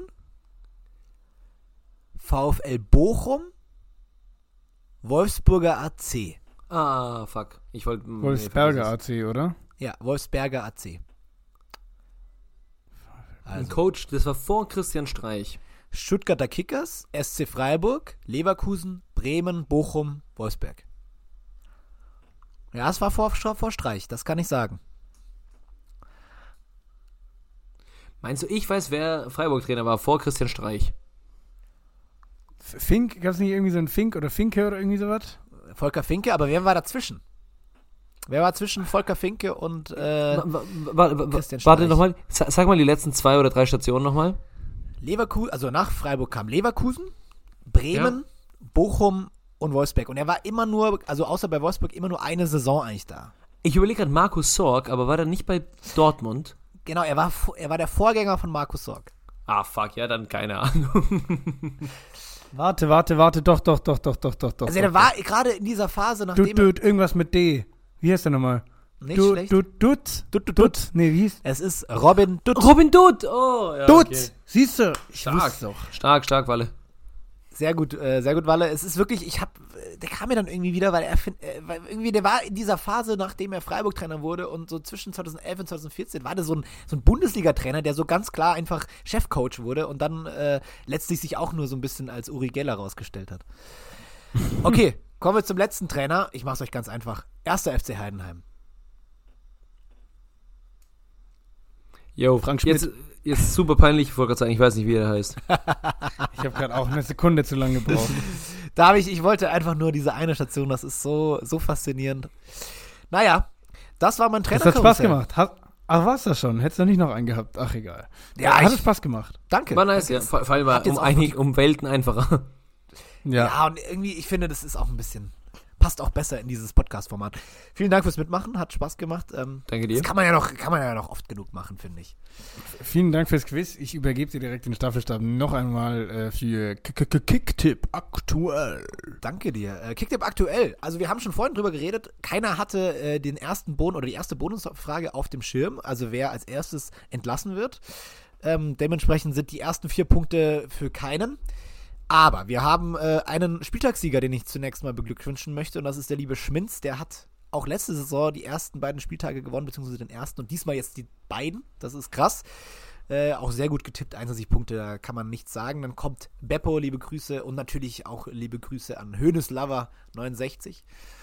VfL Bochum, Wolfsburger AC. Ah, fuck. Ich wollte... Wolfsberger AC, oder? Ja, Wolfsberger AC. Ein Coach, das war vor Christian Streich. Stuttgarter Kickers, SC Freiburg, Leverkusen, Bremen, Bochum, Wolfsberg. Ja, es war vor Streich, das kann ich sagen. Meinst du, ich weiß, wer Freiburg-Trainer war vor Christian Streich? Fink, gab es nicht irgendwie so einen Fink oder Finke oder irgendwie sowas? Volker Finke, aber wer war dazwischen? Wer war zwischen Volker Finke und Christian Streich? Warte nochmal, sag mal die letzten 2 oder 3 Stationen nochmal. Leverkusen, also nach Freiburg kam Leverkusen, Bremen, Bochum und Wolfsberg. Und er war immer nur, also außer bei Wolfsburg, immer nur eine Saison eigentlich da. Ich überlege gerade Markus Sorg, aber war der nicht bei Dortmund? Genau, er war der Vorgänger von Markus Sorg. Ah, fuck, ja, dann keine Ahnung. Warte, doch. Also er war gerade in dieser Phase, nachdem irgendwas mit D. Wie heißt der nochmal? nicht schlecht. Dut. Nee, wie hieß? Es ist Robin Dutt. Robin Dutt! Oh, ja, Dut! okay. Siehst du? Ich Stark. wusste doch. Stark, Walle. Sehr gut, Walle. Es ist wirklich, der kam mir dann irgendwie wieder, weil der war in dieser Phase, nachdem er Freiburg-Trainer wurde und so zwischen 2011 und 2014 war der so ein Bundesliga-Trainer, der so ganz klar einfach Chefcoach wurde und dann letztlich sich auch nur so ein bisschen als Uri Geller rausgestellt hat. Okay, kommen wir zum letzten Trainer. Ich mach's euch ganz einfach. 1. FC Heidenheim. Jo, Frank Schmidt. Jetzt super peinlich, ich wollte gerade sagen, ich weiß nicht, wie er heißt. Ich habe gerade auch eine Sekunde zu lange gebraucht. Ich wollte einfach nur diese eine Station, das ist so faszinierend. Naja, das war mein Das Trainer. hat Spaß gemacht. Ach, war's das schon? Hättest du nicht noch einen gehabt? Ach, egal. Ja, hat Spaß gemacht. Danke. War nice, ja. Vor allem war um Welten einfacher. Ja, und irgendwie, ich finde, das ist auch ein bisschen, passt auch besser in dieses Podcast-Format. Vielen Dank fürs Mitmachen, hat Spaß gemacht. Danke dir. Das kann man ja noch oft genug machen, finde ich. Vielen Dank fürs Quiz. Ich übergebe dir direkt den Staffelstab noch einmal für Kicktipp aktuell. Danke dir. Kicktipp aktuell. Also wir haben schon vorhin drüber geredet. Keiner hatte den ersten die erste Bonusfrage auf dem Schirm. Also wer als erstes entlassen wird. Dementsprechend sind die ersten 4 Punkte für keinen. Aber wir haben einen Spieltagssieger, den ich zunächst mal beglückwünschen möchte. Und das ist der liebe Schminz. Der hat auch letzte Saison die ersten beiden Spieltage gewonnen, beziehungsweise den ersten. Und diesmal jetzt die beiden. Das ist krass. Auch sehr gut getippt, 61 Punkte, da kann man nichts sagen. Dann kommt Beppo, liebe Grüße. Und natürlich auch liebe Grüße an Hönes Lover, 69.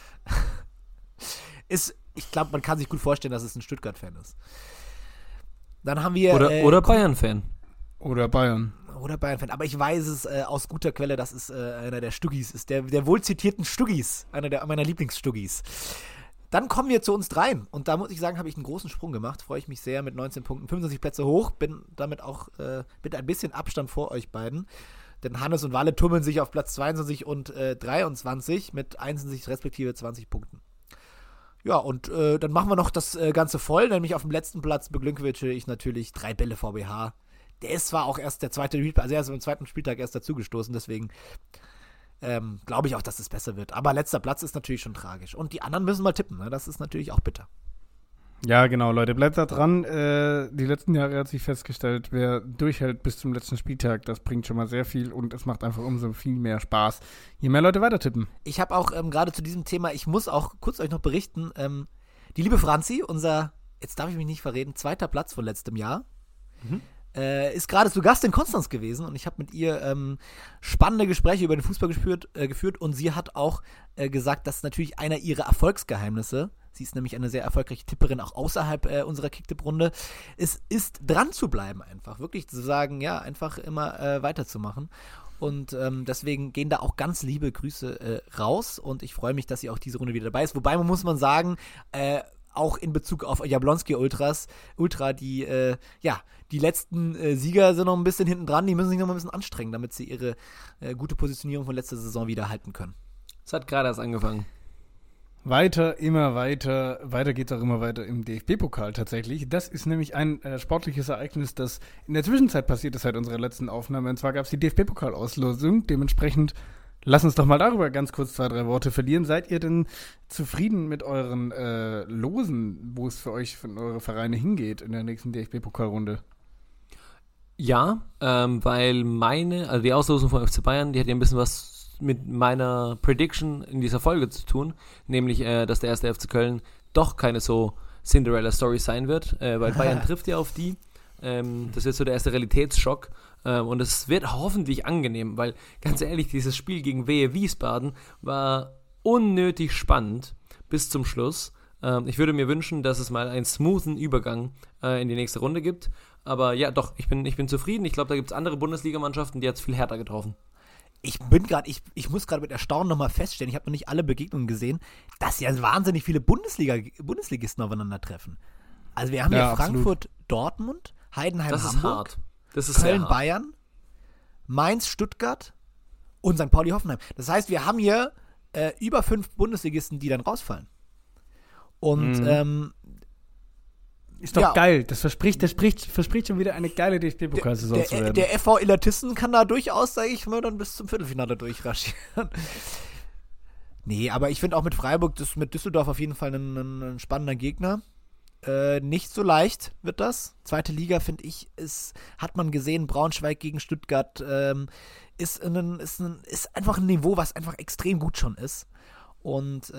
Ich glaube, man kann sich gut vorstellen, dass es ein Stuttgart-Fan ist. Dann haben wir... Oder Bayern-Fan. Oder Bayern. Oder Bayern-Fan. Aber ich weiß es aus guter Quelle, dass es einer der Stuggis ist. Der wohl zitierten Stuggis. Einer meiner Lieblingsstuggis. Dann kommen wir zu uns dreien. Und da muss ich sagen, habe ich einen großen Sprung gemacht. Freue ich mich sehr mit 19 Punkten. 25 Plätze hoch. Bin damit auch mit ein bisschen Abstand vor euch beiden. Denn Hannes und Walle tummeln sich auf Platz 22 und 23 mit 21 respektive 20 Punkten. Ja, und dann machen wir noch das Ganze voll. Nämlich auf dem letzten Platz beglückwünsche ich natürlich 3 Bälle VBH. Der ist zwar auch erst der zweite Spieltag, also er ist am zweiten Spieltag erst dazugestoßen. Deswegen glaube ich auch, dass es besser wird. Aber letzter Platz ist natürlich schon tragisch. Und die anderen müssen mal tippen. Ne? Das ist natürlich auch bitter. Ja, genau, Leute, bleibt da dran. Die letzten Jahre hat sich festgestellt, wer durchhält bis zum letzten Spieltag, das bringt schon mal sehr viel und es macht einfach umso viel mehr Spaß, je mehr Leute weiter tippen. Ich habe auch gerade zu diesem Thema, ich muss auch kurz euch noch berichten, die liebe Franzi, unser, jetzt darf ich mich nicht verreden, 2. Platz von letztem Jahr, ist gerade zu Gast in Konstanz gewesen und ich habe mit ihr spannende Gespräche über den Fußball geführt und sie hat auch gesagt, dass natürlich einer ihrer Erfolgsgeheimnisse, sie ist nämlich eine sehr erfolgreiche Tipperin auch außerhalb unserer Kicktipp-Runde, es ist dran zu bleiben einfach, wirklich zu sagen, ja, einfach immer weiterzumachen. Und deswegen gehen da auch ganz liebe Grüße raus und ich freue mich, dass sie auch diese Runde wieder dabei ist. Wobei muss man sagen, auch in Bezug auf Jablonski Ultra, die die letzten Sieger sind noch ein bisschen hinten dran, die müssen sich noch mal ein bisschen anstrengen, damit sie ihre gute Positionierung von letzter Saison wieder halten können. Es hat gerade erst angefangen. Weiter, immer weiter, weiter geht's auch immer weiter im DFB-Pokal tatsächlich. Das ist nämlich ein sportliches Ereignis, das in der Zwischenzeit passiert ist seit unserer letzten Aufnahme. Und zwar gab es die DFB-Pokal-Auslosung. Dementsprechend lass uns doch mal darüber ganz kurz 2, 3 Worte verlieren. Seid ihr denn zufrieden mit euren Losen, wo es für euch von eure Vereine hingeht in der nächsten DFB-Pokalrunde? Ja, weil die Auslosung von FC Bayern, die hat ja ein bisschen was mit meiner Prediction in dieser Folge zu tun, nämlich, dass der erste FC Köln doch keine so Cinderella-Story sein wird, weil Bayern trifft ja auf die. Das ist so der erste Realitätsschock und es wird hoffentlich angenehm, weil ganz ehrlich, dieses Spiel gegen Wehe Wiesbaden war unnötig spannend bis zum Schluss. Ich würde mir wünschen, dass es mal einen smoothen Übergang in die nächste Runde gibt, aber ja doch, ich bin zufrieden. Ich glaube, da gibt es andere Bundesligamannschaften, die hat es viel härter getroffen. Ich muss gerade mit Erstaunen nochmal feststellen, ich habe noch nicht alle Begegnungen gesehen, dass ja wahnsinnig viele Bundesligisten aufeinandertreffen. Also wir haben ja Frankfurt, Dortmund, Heidenheim, das ist Hamburg, hart. Das ist Köln, Bayern, Mainz, Stuttgart und St. Pauli, Hoffenheim. Das heißt, wir haben hier über 5 Bundesligisten, die dann rausfallen. Und ist doch geil. Das verspricht schon wieder eine geile DFB-Pokalsaison zu werden. Der FV Illertissen kann da durchaus, sage ich mal, dann bis zum Viertelfinale durchratschieren. Nee, aber ich finde auch mit Freiburg, das mit Düsseldorf auf jeden Fall ein spannender Gegner. Nicht so leicht wird das. 2. Liga, finde ich, hat man gesehen, Braunschweig gegen Stuttgart ist einfach ein Niveau, was einfach extrem gut schon ist. Und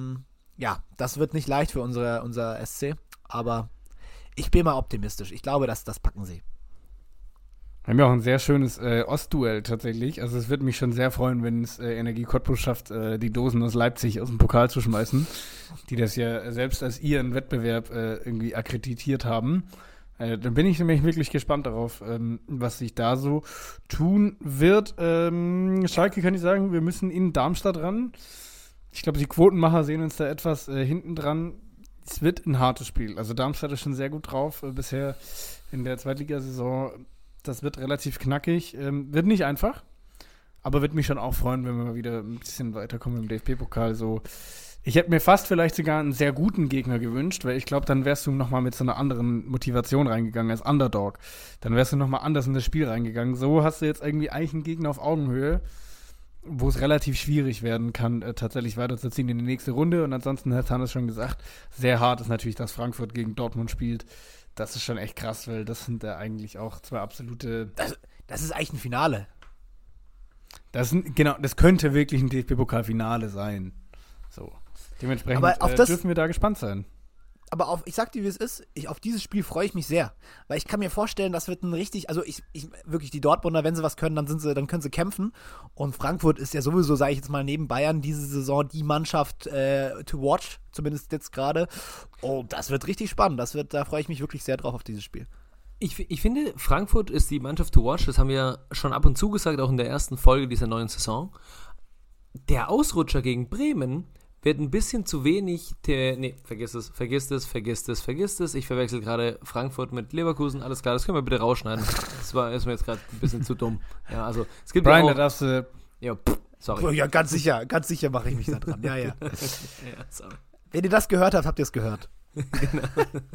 das wird nicht leicht für unser SC, aber ich bin mal optimistisch. Ich glaube, dass das packen sie. Wir haben ja auch ein sehr schönes Ostduell tatsächlich. Also es würde mich schon sehr freuen, wenn es Energie Cottbus schafft, die Dosen aus Leipzig aus dem Pokal zu schmeißen, die das ja selbst als ihren Wettbewerb irgendwie akkreditiert haben. Dann bin ich nämlich wirklich gespannt darauf, was sich da so tun wird. Schalke kann ich sagen, wir müssen in Darmstadt ran. Ich glaube, die Quotenmacher sehen uns da etwas hinten dran. Es wird ein hartes Spiel. Also Darmstadt ist schon sehr gut drauf bisher in der Zweitligasaison. Das wird relativ knackig. Wird nicht einfach, aber wird mich schon auch freuen, wenn wir mal wieder ein bisschen weiterkommen im DFB-Pokal. So, ich hätte mir fast vielleicht sogar einen sehr guten Gegner gewünscht, weil ich glaube, dann wärst du nochmal mit so einer anderen Motivation reingegangen als Underdog. Dann wärst du nochmal anders in das Spiel reingegangen. So hast du jetzt irgendwie eigentlich einen Gegner auf Augenhöhe, wo es relativ schwierig werden kann, tatsächlich weiterzuziehen in die nächste Runde. Und ansonsten hat Hannes schon gesagt, sehr hart ist natürlich, dass Frankfurt gegen Dortmund spielt. Das ist schon echt krass, weil das sind ja eigentlich auch 2 absolute... Das ist eigentlich ein Finale. Das könnte wirklich ein DFB-Pokal-Finale sein. So. Dementsprechend dürfen wir da gespannt sein. Aber ich sag dir, wie es ist, auf dieses Spiel freue ich mich sehr. Weil ich kann mir vorstellen, das wird ein richtig, also wirklich die Dortmunder, wenn sie was können, dann können sie kämpfen. Und Frankfurt ist ja sowieso, sage ich jetzt mal, neben Bayern diese Saison die Mannschaft to watch, zumindest jetzt gerade. Oh, das wird richtig spannend. Da freue ich mich wirklich sehr drauf auf dieses Spiel. Ich finde, Frankfurt ist die Mannschaft to watch, das haben wir schon ab und zu gesagt, auch in der ersten Folge dieser neuen Saison. Der Ausrutscher gegen Bremen wird ein bisschen zu wenig, vergiss es. Ich verwechsel gerade Frankfurt mit Leverkusen, alles klar, das können wir bitte rausschneiden. Ist mir jetzt gerade ein bisschen zu dumm. Ja, also, es gibt Brian, ja da darfst du... Ja, sorry. Oh, ja, ganz sicher mache ich mich da dran. Ja. Ja, sorry. Wenn ihr das gehört habt, habt ihr es gehört. Genau.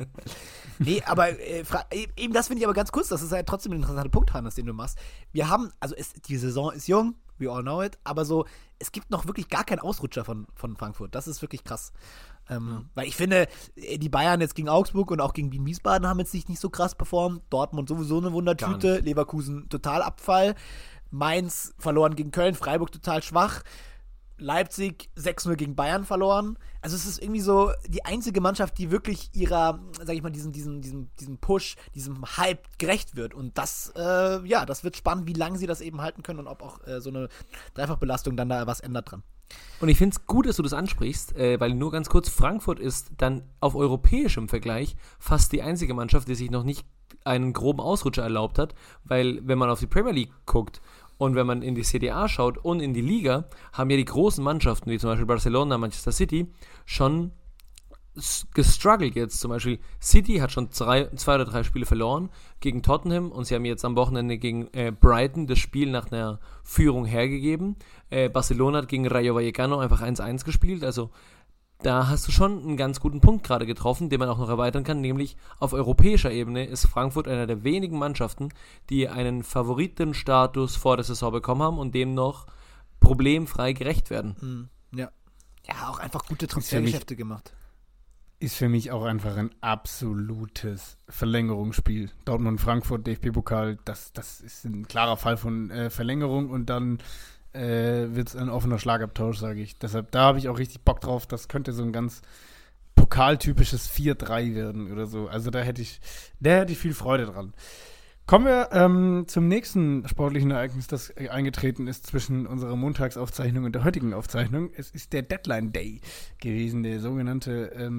Nee, aber eben das finde ich aber ganz kurz, das ist ja trotzdem ein interessanter Punkt, Hannes, den du machst. Wir haben, also die Saison ist jung, we all know it, aber so, es gibt noch wirklich gar keinen Ausrutscher von Frankfurt. Das ist wirklich krass. Weil ich finde, die Bayern jetzt gegen Augsburg und auch gegen Wien Wiesbaden haben jetzt nicht so krass performt. Dortmund sowieso eine Wundertüte, Leverkusen total Abfall, Mainz verloren gegen Köln, Freiburg total schwach. Leipzig 6-0 gegen Bayern verloren. Also es ist irgendwie so die einzige Mannschaft, die wirklich ihrer, sag ich mal, diesem Push, diesem Hype gerecht wird. Und das, das wird spannend, wie lange sie das eben halten können und ob auch so eine Dreifachbelastung dann da was ändert dran. Und ich finde es gut, dass du das ansprichst, weil nur ganz kurz, Frankfurt ist dann auf europäischem Vergleich fast die einzige Mannschaft, die sich noch nicht einen groben Ausrutscher erlaubt hat, weil wenn man auf die Premier League guckt, und wenn man in die CDA schaut und in die Liga, haben ja die großen Mannschaften, wie zum Beispiel Barcelona, Manchester City, schon gestruggelt jetzt. Zum Beispiel City hat schon 2 oder 3 Spiele verloren gegen Tottenham und sie haben jetzt am Wochenende gegen Brighton das Spiel nach einer Führung hergegeben. Barcelona hat gegen Rayo Vallecano einfach 1-1 gespielt, also da hast du schon einen ganz guten Punkt gerade getroffen, den man auch noch erweitern kann, nämlich auf europäischer Ebene ist Frankfurt einer der wenigen Mannschaften, die einen Favoritenstatus vor der Saison bekommen haben und dem noch problemfrei gerecht werden. Ja. Ja, auch einfach gute Transfergeschäfte gemacht. Ist für mich auch einfach ein absolutes Verlängerungsspiel. Dortmund-Frankfurt, DFB-Pokal, das ist ein klarer Fall von Verlängerung und dann wird es ein offener Schlagabtausch, sage ich. Deshalb, da habe ich auch richtig Bock drauf. Das könnte so ein ganz pokaltypisches 4-3 werden oder so. Also da hätte ich viel Freude dran. Kommen wir zum nächsten sportlichen Ereignis, das eingetreten ist zwischen unserer Montagsaufzeichnung und der heutigen Aufzeichnung. Es ist der Deadline Day gewesen, der sogenannte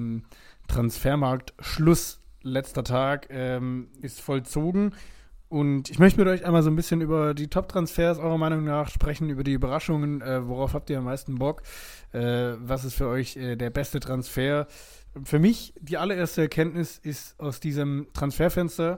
Transfermarkt-Schluss. Letzter Tag ist vollzogen. Und ich möchte mit euch einmal so ein bisschen über die Top-Transfers eurer Meinung nach sprechen, über die Überraschungen, worauf habt ihr am meisten Bock, was ist für euch der beste Transfer. Für mich die allererste Erkenntnis ist aus diesem Transferfenster,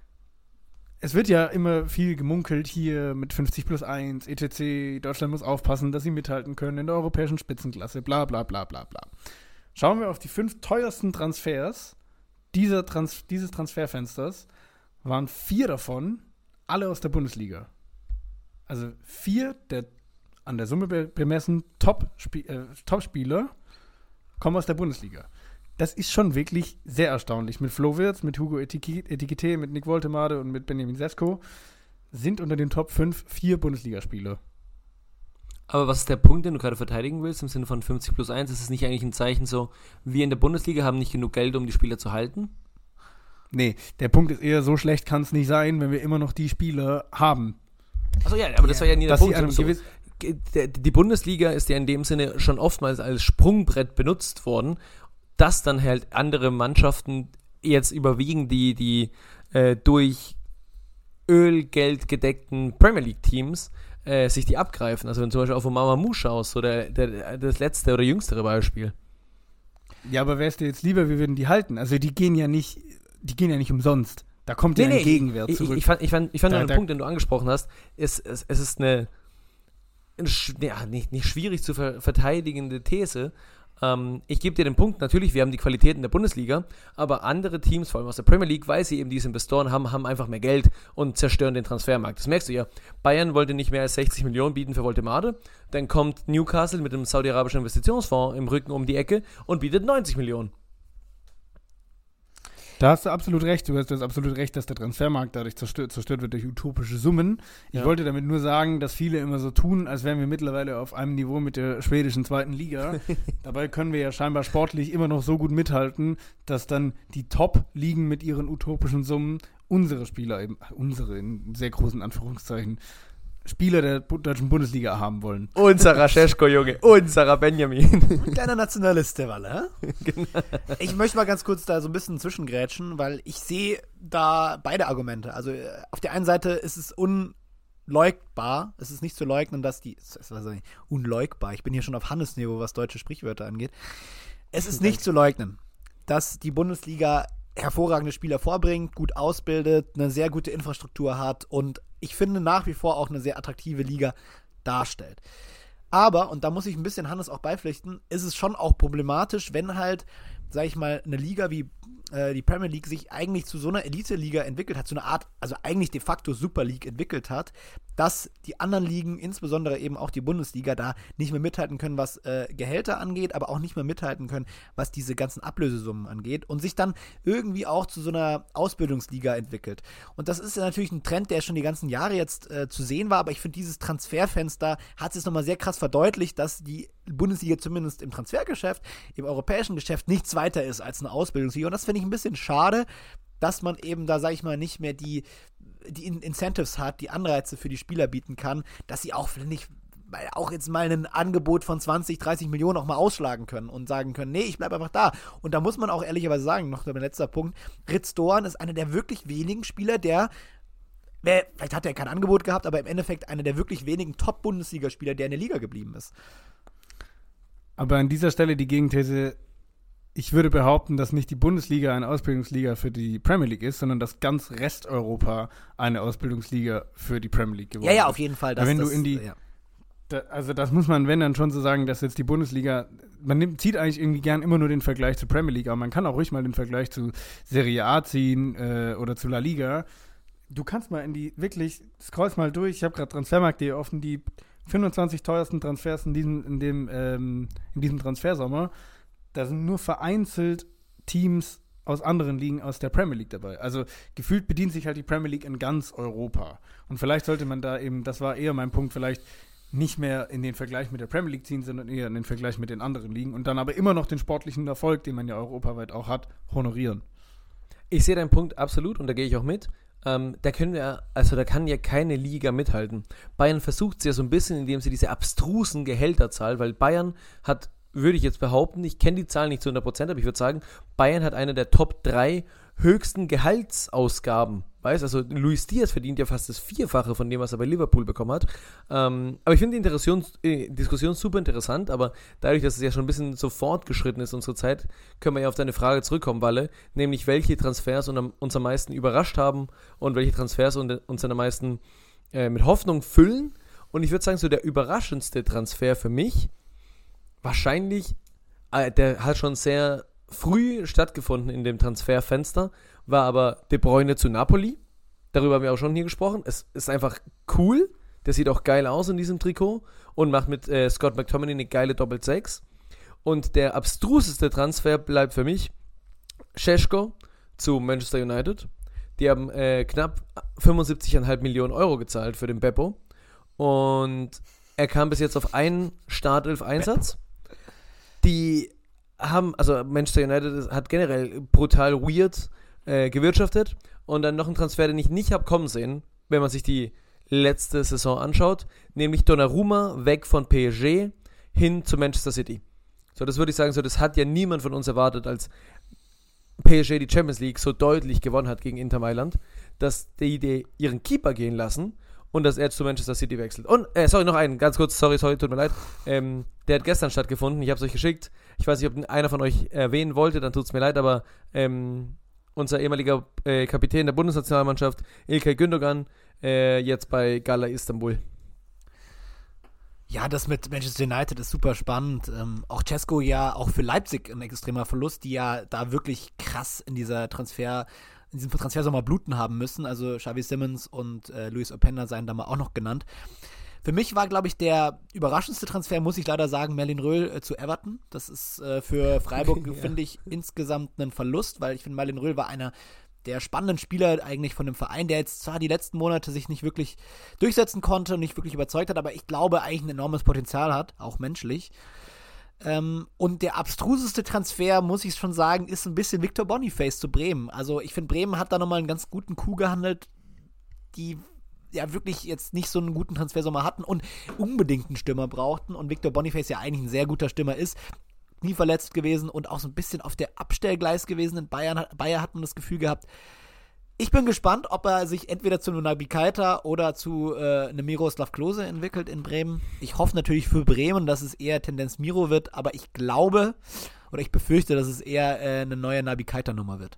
es wird ja immer viel gemunkelt hier mit 50+1, etc., Deutschland muss aufpassen, dass sie mithalten können in der europäischen Spitzenklasse, bla bla bla bla bla. Schauen wir auf die 5 teuersten Transfers dieses Transferfensters, waren 4 davon alle aus der Bundesliga. Also 4 der an der Summe bemessen Top-Spieler kommen aus der Bundesliga. Das ist schon wirklich sehr erstaunlich. Mit Flo Wirtz, mit Hugo Etikette, mit Nick Woltemade und mit Benjamin Sesko sind unter den Top 5 4 Bundesligaspieler. Aber was ist der Punkt, den du gerade verteidigen willst, im Sinne von 50+1? Ist es nicht eigentlich ein Zeichen so, wir in der Bundesliga haben nicht genug Geld, um die Spieler zu halten? Nee, der Punkt ist eher, so schlecht kann es nicht sein, wenn wir immer noch die Spieler haben. Achso, ja, aber das war ja nie der Punkt. Die Bundesliga ist ja in dem Sinne schon oftmals als Sprungbrett benutzt worden, dass dann halt andere Mannschaften jetzt überwiegen, die durch Ölgeld gedeckten Premier League Teams sich die abgreifen. Also wenn zum Beispiel auf Mamamou schaust, so das letzte oder jüngstere Beispiel. Ja, aber wär's dir jetzt lieber, wir würden die halten? Also die gehen ja nicht umsonst. Da kommt ja ein Gegenwert zurück. Ich fand nur einen Punkt, den du angesprochen hast, es ist eine nicht schwierig zu verteidigende These. Ich gebe dir den Punkt, natürlich, wir haben die Qualität in der Bundesliga, aber andere Teams, vor allem aus der Premier League, weil sie eben diese Investoren haben einfach mehr Geld und zerstören den Transfermarkt. Das merkst du ja. Bayern wollte nicht mehr als 60 Millionen bieten für Woltemade, dann kommt Newcastle mit dem saudi-arabischen Investitionsfonds im Rücken um die Ecke und bietet 90 Millionen. Da hast du absolut recht. Du hast absolut recht, dass der Transfermarkt dadurch zerstört wird durch utopische Summen. Ich wollte damit nur sagen, dass viele immer so tun, als wären wir mittlerweile auf einem Niveau mit der schwedischen 2. Liga. Dabei können wir ja scheinbar sportlich immer noch so gut mithalten, dass dann die Top-Ligen mit ihren utopischen Summen unsere Spieler eben, unsere in sehr großen Anführungszeichen, Spieler der deutschen Bundesliga haben wollen. Unserer Šeško, Junge. Unserer Benjamin. Kleiner Nationalist, der Walle, hä? Genau. Ich möchte mal ganz kurz da so ein bisschen zwischengrätschen, weil ich sehe da beide Argumente. Also auf der einen Seite ist es unleugbar, es ist nicht zu leugnen, dass unleugbar, ich bin hier schon auf Hannes-Niveau, was deutsche Sprichwörter angeht. Es ist nicht zu leugnen, dass die Bundesliga hervorragende Spieler vorbringt, gut ausbildet, eine sehr gute Infrastruktur hat und ich finde nach wie vor auch eine sehr attraktive Liga darstellt. Aber, und da muss ich ein bisschen Hannes auch beipflichten, ist es schon auch problematisch, wenn halt, sag ich mal, eine Liga wie die Premier League sich eigentlich zu so einer Elite-Liga entwickelt hat, zu einer Art, also eigentlich de facto Super League entwickelt hat, dass die anderen Ligen, insbesondere eben auch die Bundesliga, da nicht mehr mithalten können, was Gehälter angeht, aber auch nicht mehr mithalten können, was diese ganzen Ablösesummen angeht und sich dann irgendwie auch zu so einer Ausbildungsliga entwickelt. Und das ist ja natürlich ein Trend, der schon die ganzen Jahre jetzt zu sehen war, aber ich finde, dieses Transferfenster hat es jetzt nochmal sehr krass verdeutlicht, dass die Bundesliga zumindest im Transfergeschäft, im europäischen Geschäft nichts weiter ist als eine Ausbildungsliga und das finde ich ein bisschen schade, dass man eben da, sag ich mal, nicht mehr die Incentives hat, die Anreize für die Spieler bieten kann, dass sie auch, finde ich, auch jetzt mal ein Angebot von 20, 30 Millionen auch mal ausschlagen können und sagen können, nee, ich bleibe einfach da. Und da muss man auch ehrlicherweise sagen, noch mein letzter Punkt, Ritz Doan ist einer der wirklich wenigen Spieler, vielleicht hat er kein Angebot gehabt, aber im Endeffekt einer der wirklich wenigen Top-Bundesligaspieler, der in der Liga geblieben ist. Aber an dieser Stelle die Gegenthese, ich würde behaupten, dass nicht die Bundesliga eine Ausbildungsliga für die Premier League ist, sondern dass ganz Resteuropa eine Ausbildungsliga für die Premier League geworden ist. Ja, auf jeden Fall. Wenn du in die, also das muss man, wenn dann schon so sagen, dass jetzt die Bundesliga, zieht eigentlich irgendwie gern immer nur den Vergleich zur Premier League, aber man kann auch ruhig mal den Vergleich zu Serie A ziehen oder zu La Liga. Du kannst mal scrollst mal durch, ich habe gerade Transfermarkt.de offen, die 25 teuersten Transfers in diesem Transfersommer. Da sind nur vereinzelt Teams aus anderen Ligen aus der Premier League dabei. Also gefühlt bedient sich halt die Premier League in ganz Europa. Und vielleicht sollte man da eben, das war eher mein Punkt, vielleicht nicht mehr in den Vergleich mit der Premier League ziehen, sondern eher in den Vergleich mit den anderen Ligen und dann aber immer noch den sportlichen Erfolg, den man ja europaweit auch hat, honorieren. Ich sehe deinen Punkt absolut und da gehe ich auch mit. Da kann ja keine Liga mithalten. Bayern versucht es ja so ein bisschen, indem sie diese abstrusen Gehälter zahlt, weil Bayern hat, würde ich jetzt behaupten, ich kenne die Zahlen nicht zu 100%, aber ich würde sagen, Bayern hat eine der Top 3 höchsten Gehaltsausgaben. Weißt also Luis Diaz verdient ja fast das Vierfache von dem, was er bei Liverpool bekommen hat. Aber ich finde die Diskussion super interessant, aber dadurch, dass es ja schon ein bisschen so fortgeschritten ist, unsere Zeit, können wir ja auf deine Frage zurückkommen, Walle, nämlich welche Transfers uns am meisten überrascht haben und welche Transfers uns am meisten mit Hoffnung füllen. Und ich würde sagen, so der überraschendste Transfer für mich, wahrscheinlich, der hat schon sehr früh stattgefunden in dem Transferfenster, war aber De Bruyne zu Napoli. Darüber haben wir auch schon hier gesprochen. Es ist einfach cool. Der sieht auch geil aus in diesem Trikot und macht mit Scott McTominay eine geile Doppel-6. Und der abstruseste Transfer bleibt für mich Šeško zu Manchester United. Die haben knapp 75,5 Millionen Euro gezahlt für den Beppo. Und er kam bis jetzt auf einen Startelf-Einsatz. Manchester United hat generell brutal weird gewirtschaftet und dann noch ein Transfer, den ich nicht habe kommen sehen, wenn man sich die letzte Saison anschaut, nämlich Donnarumma weg von PSG hin zu Manchester City. So, das würde ich sagen, so das hat ja niemand von uns erwartet, als PSG die Champions League so deutlich gewonnen hat gegen Inter Mailand, dass die ihren Keeper gehen lassen und dass er zu Manchester City wechselt. Und, noch einen, ganz kurz, sorry, tut mir leid. Der hat gestern stattgefunden, ich habe es euch geschickt. Ich weiß nicht, ob einer von euch erwähnen wollte, dann tut es mir leid, aber unser ehemaliger Kapitän der Bundesnationalmannschaft, İlkay Gündogan, jetzt bei Gala Istanbul. Ja, das mit Manchester United ist super spannend. Auch Šeško ja auch für Leipzig ein extremer Verlust, die ja da wirklich krass in diesem Transfersommer bluten haben müssen. Also Xavi Simons und Luis Openda seien da mal auch noch genannt. Für mich war, glaube ich, der überraschendste Transfer, muss ich leider sagen, Merlin Röhl zu Everton. Das ist für Freiburg, finde ich, insgesamt ein Verlust, weil ich finde, Merlin Röhl war einer der spannenden Spieler eigentlich von dem Verein, der jetzt zwar die letzten Monate sich nicht wirklich durchsetzen konnte und nicht wirklich überzeugt hat, aber ich glaube eigentlich ein enormes Potenzial hat, auch menschlich. Und der abstruseste Transfer, muss ich schon sagen, ist ein bisschen Victor Boniface zu Bremen. Also ich finde, Bremen hat da nochmal einen ganz guten Coup gehandelt, die ja wirklich jetzt nicht so einen guten Transfersommer hatten und unbedingt einen Stürmer brauchten und Victor Boniface ja eigentlich ein sehr guter Stürmer ist, nie verletzt gewesen und auch so ein bisschen auf der Abstellgleis gewesen. In Bayern hat man das Gefühl gehabt. Ich bin gespannt, ob er sich entweder zu einem Naby Keita oder zu einem Miroslav Klose entwickelt in Bremen. Ich hoffe natürlich für Bremen, dass es eher Tendenz Miro wird, aber ich glaube oder ich befürchte, dass es eher eine neue Naby Keita-Nummer wird.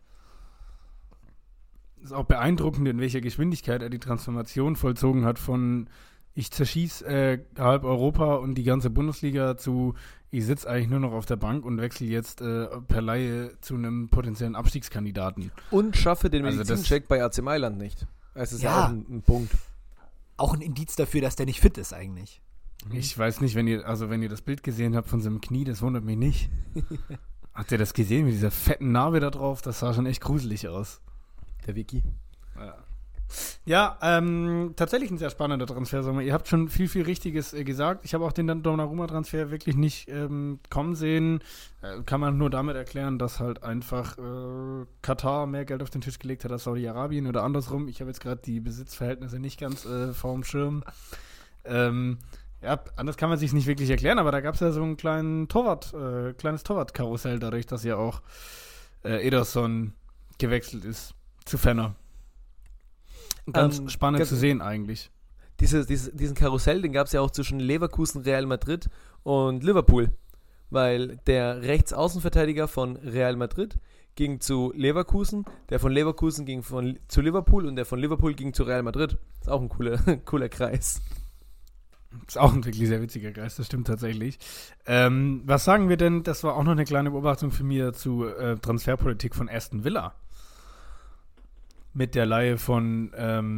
Ist auch beeindruckend, in welcher Geschwindigkeit er die Transformation vollzogen hat von ich zerschieße halb Europa und die ganze Bundesliga zu ich sitze eigentlich nur noch auf der Bank und wechsle jetzt per Laie zu einem potenziellen Abstiegskandidaten. Und schaffe den Also Medizincheck bei AC Mailand nicht. Es ist Ja. auch ein Punkt. Auch ein Indiz dafür, dass der nicht fit ist eigentlich. Ich weiß nicht, wenn ihr das Bild gesehen habt von seinem Knie, das wundert mich nicht. Habt ihr das gesehen mit dieser fetten Narbe da drauf? Das sah schon echt gruselig aus. Der Wiki. Ja, tatsächlich ein sehr spannender Transfersommer. Ihr habt schon viel Richtiges gesagt. Ich habe auch den Donnarumma-Transfer wirklich nicht kommen sehen. Kann man nur damit erklären, dass halt einfach Katar mehr Geld auf den Tisch gelegt hat als Saudi-Arabien oder andersrum. Ich habe jetzt gerade die Besitzverhältnisse nicht ganz vorm Schirm. Ja, anders kann man sich nicht wirklich erklären, aber da gab es ja so einen kleines Torwart-Karussell, dadurch, dass ja auch Ederson gewechselt ist zu Fenner. Ganz spannend zu sehen eigentlich. Diesen Karussell, den gab es ja auch zwischen Leverkusen, Real Madrid und Liverpool, weil der Rechtsaußenverteidiger von Real Madrid ging zu Leverkusen, der von Leverkusen ging zu Liverpool und der von Liverpool ging zu Real Madrid. Ist auch ein cooler Kreis. Ist auch ein wirklich sehr witziger Geist, das stimmt tatsächlich. Was sagen wir denn, das war auch noch eine kleine Beobachtung für mich zu Transferpolitik von Aston Villa. Mit der Leihe von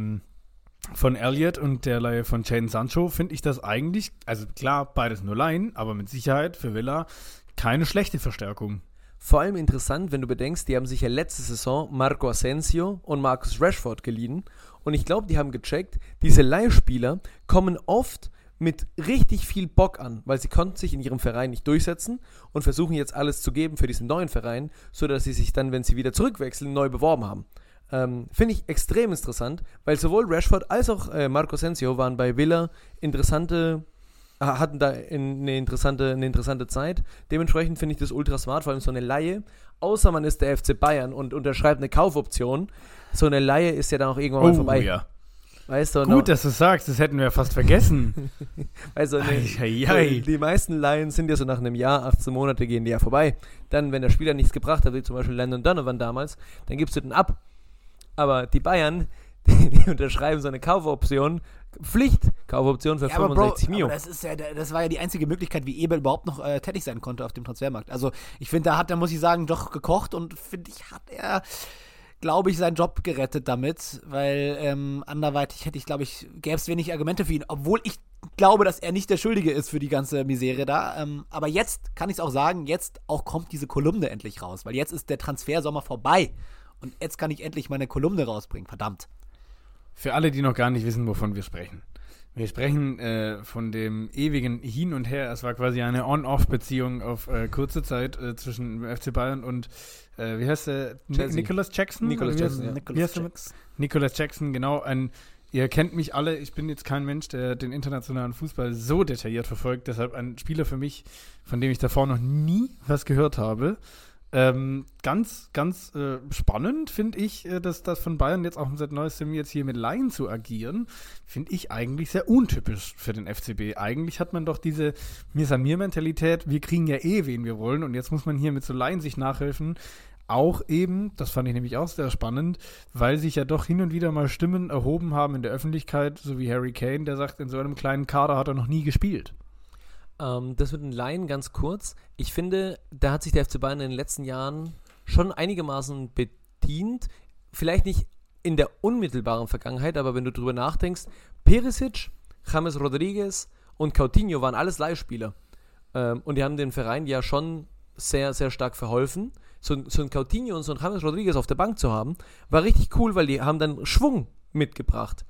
Elliott und der Leihe von Jadon Sancho finde ich das eigentlich, also klar, beides nur Leihen, aber mit Sicherheit für Villa keine schlechte Verstärkung. Vor allem interessant, wenn du bedenkst, die haben sich ja letzte Saison Marco Asensio und Marcus Rashford geliehen und ich glaube, die haben gecheckt, diese Leihspieler kommen oft mit richtig viel Bock an, weil sie konnten sich in ihrem Verein nicht durchsetzen und versuchen jetzt alles zu geben für diesen neuen Verein, sodass sie sich dann, wenn sie wieder zurückwechseln, neu beworben haben. Finde ich extrem interessant, weil sowohl Rashford als auch Marco Asensio waren bei Villa hatten da eine interessante Zeit. Dementsprechend finde ich das ultra smart, vor allem so eine Leihe. Außer man ist der FC Bayern und unterschreibt eine Kaufoption. So eine Leihe ist ja dann auch irgendwann mal vorbei. Ja. Weißt du, Gut, dass du sagst, das hätten wir fast vergessen. Also die meisten Leihen sind ja so nach einem Jahr, 18 Monate gehen die ja vorbei. Dann, wenn der Spieler nichts gebracht hat, wie zum Beispiel Landon Donovan damals, dann gibst du den ab. Aber die Bayern, die unterschreiben so eine Kaufoption, Kaufoption für 65 Mio. Aber das war ja die einzige Möglichkeit, wie Eber überhaupt noch tätig sein konnte auf dem Transfermarkt. Also ich finde, da muss ich sagen, doch gekocht und finde ich, hat er, glaube ich, seinen Job gerettet damit, weil anderweitig gäbe es wenig Argumente für ihn, obwohl ich glaube, dass er nicht der Schuldige ist für die ganze Misere da. Aber jetzt kann ich es auch sagen, jetzt auch kommt diese Kolumne endlich raus, weil jetzt ist der Transfersommer vorbei. Und jetzt kann ich endlich meine Kolumne rausbringen, verdammt. Für alle, die noch gar nicht wissen, wovon wir sprechen. Wir sprechen von dem ewigen Hin und Her. Es war quasi eine On-Off-Beziehung auf kurze Zeit zwischen FC Bayern und, wie heißt der? Nicholas Jackson? Nicholas Jackson, genau. Ihr kennt mich alle, ich bin jetzt kein Mensch, der den internationalen Fußball so detailliert verfolgt. Deshalb ein Spieler für mich, von dem ich davor noch nie was gehört habe. Ganz spannend finde ich, dass das von Bayern jetzt auch seit neuestem jetzt hier mit Laien zu agieren, finde ich eigentlich sehr untypisch für den FCB. Eigentlich hat man doch diese Mir-San-Mir-Mentalität, wir kriegen ja wen wir wollen und jetzt muss man hier mit so Laien sich nachhelfen. Auch eben, das fand ich nämlich auch sehr spannend, weil sich ja doch hin und wieder mal Stimmen erhoben haben in der Öffentlichkeit, so wie Harry Kane, der sagt, in so einem kleinen Kader hat er noch nie gespielt. Das mit den Laien ganz kurz. Ich finde, da hat sich der FC Bayern in den letzten Jahren schon einigermaßen bedient. Vielleicht nicht in der unmittelbaren Vergangenheit, aber wenn du drüber nachdenkst, Perisic, James Rodriguez und Coutinho waren alles Leihspieler. Und die haben den Verein ja schon sehr, sehr stark verholfen. So ein Coutinho und so ein James Rodriguez auf der Bank zu haben, war richtig cool, weil die haben dann Schwung mitgebracht.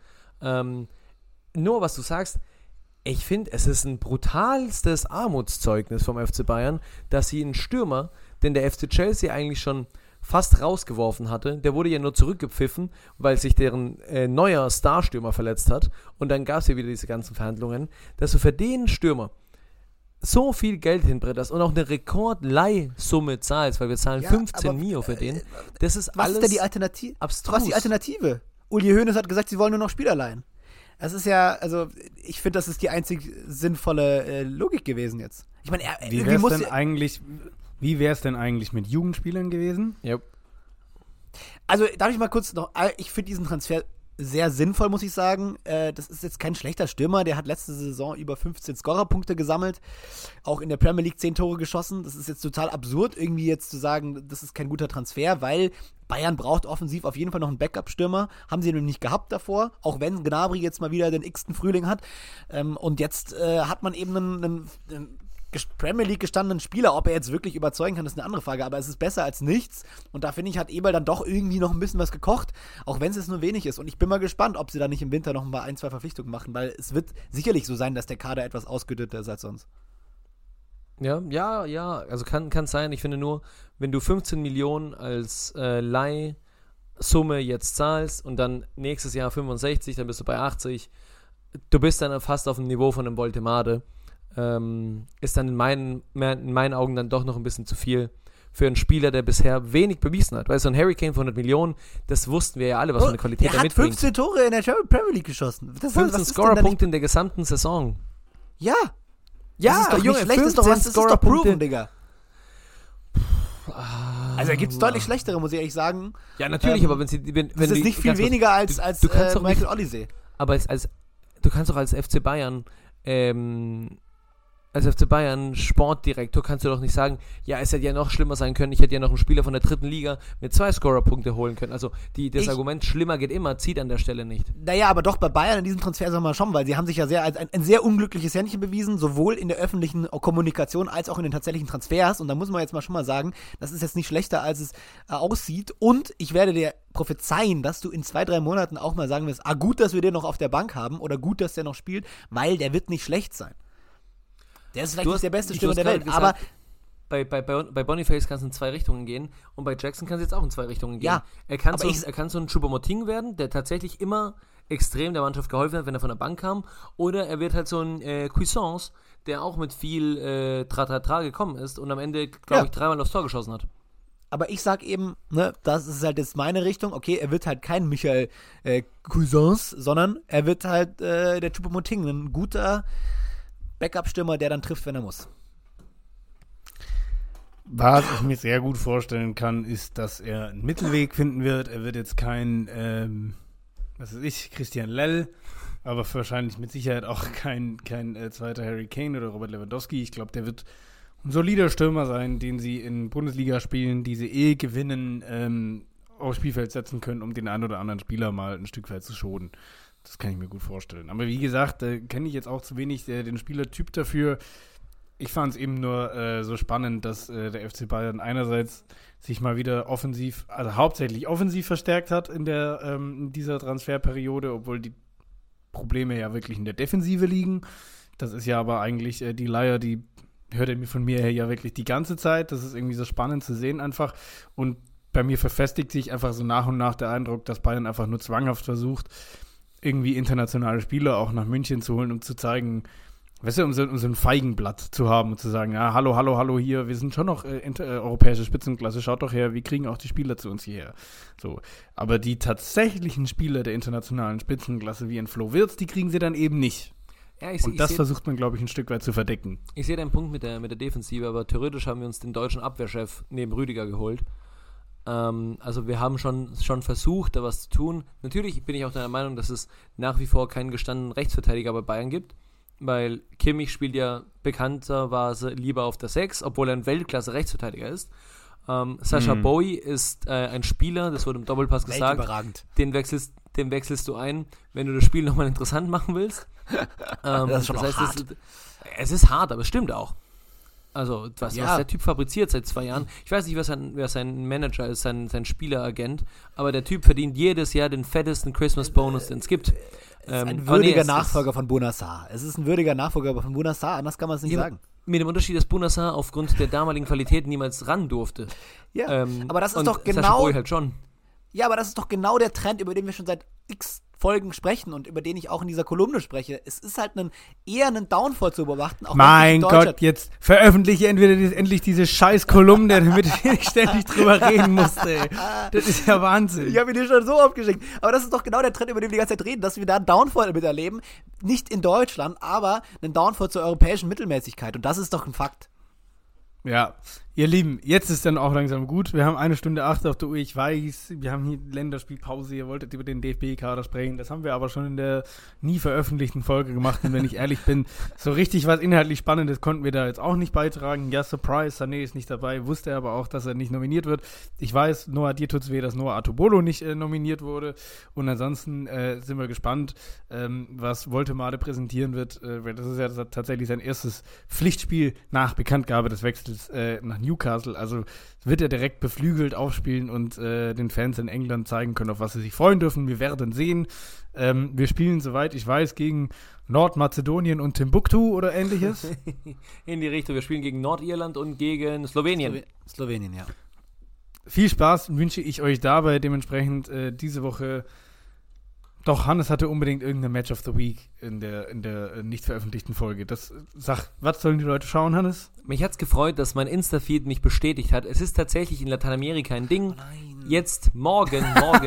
Nur was du sagst, ich finde, es ist ein brutalstes Armutszeugnis vom FC Bayern, dass sie einen Stürmer, den der FC Chelsea eigentlich schon fast rausgeworfen hatte, der wurde ja nur zurückgepfiffen, weil sich deren neuer Starstürmer verletzt hat. Und dann gab es ja wieder diese ganzen Verhandlungen, dass du für den Stürmer so viel Geld hinbretterst und auch eine Rekordleihsumme zahlst, weil wir zahlen 15 Mio für den. Das ist was alles ist denn die Alternative? abstrus. Was ist die Alternative? Uli Hoeneß hat gesagt, sie wollen nur noch Spieler leihen. Das ist ja, also ich finde, das ist die einzig sinnvolle Logik gewesen jetzt. Ich meine, Wie wäre es denn eigentlich mit Jugendspielern gewesen? Ja. Also darf ich mal kurz noch, ich finde diesen Transfer sehr sinnvoll, muss ich sagen. Das ist jetzt kein schlechter Stürmer, der hat letzte Saison über 15 Scorerpunkte gesammelt, auch in der Premier League 10 Tore geschossen. Das ist jetzt total absurd, irgendwie jetzt zu sagen, das ist kein guter Transfer, weil Bayern braucht offensiv auf jeden Fall noch einen Backup-Stürmer. Haben sie nämlich nicht gehabt davor, auch wenn Gnabry jetzt mal wieder den x-ten Frühling hat. Und jetzt hat man eben einen Premier League gestandenen Spieler. Ob er jetzt wirklich überzeugen kann, ist eine andere Frage, aber es ist besser als nichts. Und da finde ich, hat Eberl dann doch irgendwie noch ein bisschen was gekocht, auch wenn es nur wenig ist. Und ich bin mal gespannt, ob sie da nicht im Winter noch mal 1, 2 Verpflichtungen machen, weil es wird sicherlich so sein, dass der Kader etwas ausgedünnter ist als sonst. Ja, also kann sein. Ich finde nur, wenn du 15 Millionen als Leihsumme jetzt zahlst und dann nächstes Jahr 65, dann bist du bei 80, du bist dann fast auf dem Niveau von einem Voltemade, ist dann in meinen Augen dann doch noch ein bisschen zu viel für einen Spieler, der bisher wenig bewiesen hat. Weil so ein Harry Kane für 100 Millionen, das wussten wir ja alle, was für eine Qualität er mitbringt. Er hat 15 Tore in der Premier League geschossen. 15 Scorerpunkte in der gesamten Saison. Ja. Ja, das ist doch Junge, nicht schlecht, das ist doch proven, Digga. Also da gibt es deutlich schlechtere, muss ich ehrlich sagen. Ja, natürlich, aber wenn das ist nicht viel weniger als Michael Olise. Aber du kannst doch als FC Bayern Sportdirektor kannst du doch nicht sagen, ja, es hätte ja noch schlimmer sein können, ich hätte ja noch einen Spieler von der 3. Liga mit 2 Scorerpunkte holen können. Also das Argument, schlimmer geht immer, zieht an der Stelle nicht. Naja, aber doch bei Bayern in diesem Transfer sagen wir mal schon, weil sie haben sich ja als ein sehr unglückliches Händchen bewiesen, sowohl in der öffentlichen Kommunikation als auch in den tatsächlichen Transfers. Und da muss man jetzt mal schon mal sagen, das ist jetzt nicht schlechter, als es aussieht. Und ich werde dir prophezeien, dass du in 2, 3 Monaten auch mal sagen wirst, gut, dass wir den noch auf der Bank haben oder gut, dass der noch spielt, weil der wird nicht schlecht sein. Der ist vielleicht nicht der beste Stürmer der Welt, gesagt, aber bei Boniface kann es in 2 Richtungen gehen und bei Jackson kann es jetzt auch in 2 Richtungen gehen. Ja, er kann so ein Choupo-Moting werden, der tatsächlich immer extrem der Mannschaft geholfen hat, wenn er von der Bank kam, oder er wird halt so ein Cuisance, der auch mit viel Tra gekommen ist und am Ende, glaube ich, 3-mal aufs Tor geschossen hat. Aber ich sag eben, ne, das ist halt jetzt meine Richtung, okay, er wird halt kein Michael Cuisance, sondern er wird halt der Choupo-Moting, ein guter Backup-Stürmer, der dann trifft, wenn er muss. Was ich mir sehr gut vorstellen kann, ist, dass er einen Mittelweg finden wird. Er wird jetzt kein, Christian Lell, aber wahrscheinlich mit Sicherheit auch kein zweiter Harry Kane oder Robert Lewandowski. Ich glaube, der wird ein solider Stürmer sein, den sie in Bundesliga-Spielen, die sie gewinnen, aufs Spielfeld setzen können, um den einen oder anderen Spieler mal ein Stück weit zu schonen. Das kann ich mir gut vorstellen. Aber wie gesagt, kenne ich jetzt auch zu wenig den Spielertyp dafür. Ich fand es eben nur so spannend, dass der FC Bayern einerseits sich mal wieder offensiv, also hauptsächlich offensiv verstärkt hat in dieser Transferperiode, obwohl die Probleme ja wirklich in der Defensive liegen. Das ist ja aber eigentlich die Leier, die hört ihr von mir her ja wirklich die ganze Zeit. Das ist irgendwie so spannend zu sehen einfach. Und bei mir verfestigt sich einfach so nach und nach der Eindruck, dass Bayern einfach nur zwanghaft versucht, irgendwie internationale Spieler auch nach München zu holen, um zu zeigen, weißt du, um so ein Feigenblatt zu haben und zu sagen, ja, hallo hier, wir sind schon noch europäische Spitzenklasse, schaut doch her, wir kriegen auch die Spieler zu uns hierher. So. Aber die tatsächlichen Spieler der internationalen Spitzenklasse, wie ein Flo Wirtz, die kriegen sie dann eben nicht. Ja, das versucht man, glaube ich, ein Stück weit zu verdecken. Ich sehe deinen Punkt mit der Defensive, aber theoretisch haben wir uns den deutschen Abwehrchef neben Rüdiger geholt. Also wir haben schon versucht, da was zu tun. Natürlich bin ich auch der Meinung, dass es nach wie vor keinen gestandenen Rechtsverteidiger bei Bayern gibt, weil Kimmich spielt ja bekannterweise lieber auf der 6, obwohl er ein Weltklasse-Rechtsverteidiger ist. Sascha Bowie ist ein Spieler, das wurde im Doppelpass gesagt, den wechselst du ein, wenn du das Spiel nochmal interessant machen willst. Das ist schon hart. Es ist hart, aber es stimmt auch. Also, was der Typ fabriziert seit 2 Jahren. Ich weiß nicht, wer sein Manager ist, sein Spieleragent, aber der Typ verdient jedes Jahr den fettesten Christmas-Bonus, den es gibt. Es ist ein würdiger Nachfolger von Bouna Sarr. Es ist ein würdiger Nachfolger von Bouna Sarr, anders kann man es nicht sagen. Mit dem Unterschied, dass Bouna Sarr aufgrund der damaligen Qualität niemals ran durfte. Ja, aber das ist doch Sacha genau... Boey halt schon. Ja, aber das ist doch genau der Trend, über den wir schon seit x Folgen sprechen und über den ich auch in dieser Kolumne spreche. Es ist halt eher einen Downfall zu beobachten. Auch mein Gott, jetzt veröffentliche endlich diese scheiß Kolumne, damit ich ständig drüber reden musste. Ey. Das ist ja Wahnsinn. Ich habe ihn dir schon so aufgeschickt. Aber das ist doch genau der Trend, über den wir die ganze Zeit reden, dass wir da einen Downfall miterleben. Nicht in Deutschland, aber einen Downfall zur europäischen Mittelmäßigkeit. Und das ist doch ein Fakt. Ja, ihr Lieben, jetzt ist dann auch langsam gut. Wir haben 1:08 auf der Uhr. Ich weiß, wir haben hier Länderspielpause. Ihr wolltet über den DFB-Kader sprechen. Das haben wir aber schon in der nie veröffentlichten Folge gemacht. Und wenn ich ehrlich bin, so richtig was inhaltlich Spannendes konnten wir da jetzt auch nicht beitragen. Ja, Surprise, Sané ist nicht dabei. Wusste aber auch, dass er nicht nominiert wird. Ich weiß, Noah, dir tut's weh, dass Noah Artobolo nicht nominiert wurde. Und ansonsten sind wir gespannt, was Woltemade präsentieren wird. Das ist ja tatsächlich sein erstes Pflichtspiel nach Bekanntgabe des Wechsels nach Newcastle, also wird er direkt beflügelt aufspielen und den Fans in England zeigen können, auf was sie sich freuen dürfen. Wir werden sehen. Wir spielen, soweit ich weiß, gegen Nordmazedonien und Timbuktu oder ähnliches. In die Richtung. Wir spielen gegen Nordirland und gegen Slowenien. Slowenien, ja. Viel Spaß wünsche ich euch dabei. Dementsprechend diese Woche. Doch, Hannes hatte unbedingt irgendein Match of the Week in der nicht veröffentlichten Folge. Was sollen die Leute schauen, Hannes? Mich hat's gefreut, dass mein Insta-Feed mich bestätigt hat. Es ist tatsächlich in Lateinamerika ein Ding. Jetzt morgen,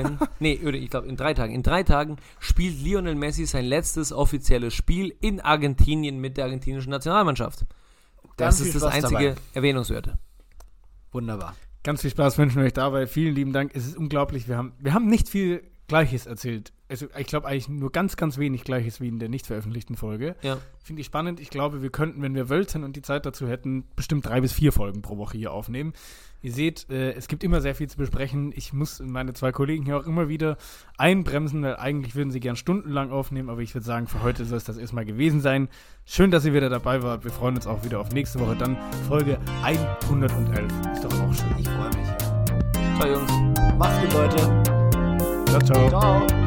ich glaube in 3 Tagen. In 3 Tagen spielt Lionel Messi sein letztes offizielles Spiel in Argentinien mit der argentinischen Nationalmannschaft. Das ist das einzige Erwähnungswerte. Wunderbar. Ganz viel Spaß wünschen wir euch dabei. Vielen lieben Dank. Es ist unglaublich. Wir haben nicht viel Gleiches erzählt. Also ich glaube eigentlich nur ganz, ganz wenig Gleiches wie in der nicht veröffentlichten Folge. Ja. Finde ich spannend. Ich glaube, wir könnten, wenn wir wollten und die Zeit dazu hätten, bestimmt 3 bis 4 Folgen pro Woche hier aufnehmen. Ihr seht, es gibt immer sehr viel zu besprechen. Ich muss meine 2 Kollegen hier auch immer wieder einbremsen, weil eigentlich würden sie gern stundenlang aufnehmen, aber ich würde sagen, für heute soll es das erstmal gewesen sein. Schön, dass ihr wieder dabei wart. Wir freuen uns auch wieder auf nächste Woche. Dann Folge 111. Ist doch auch schön. Ich freue mich. Ciao, Jungs. Macht's gut, Leute. Ciao, ciao. Ciao.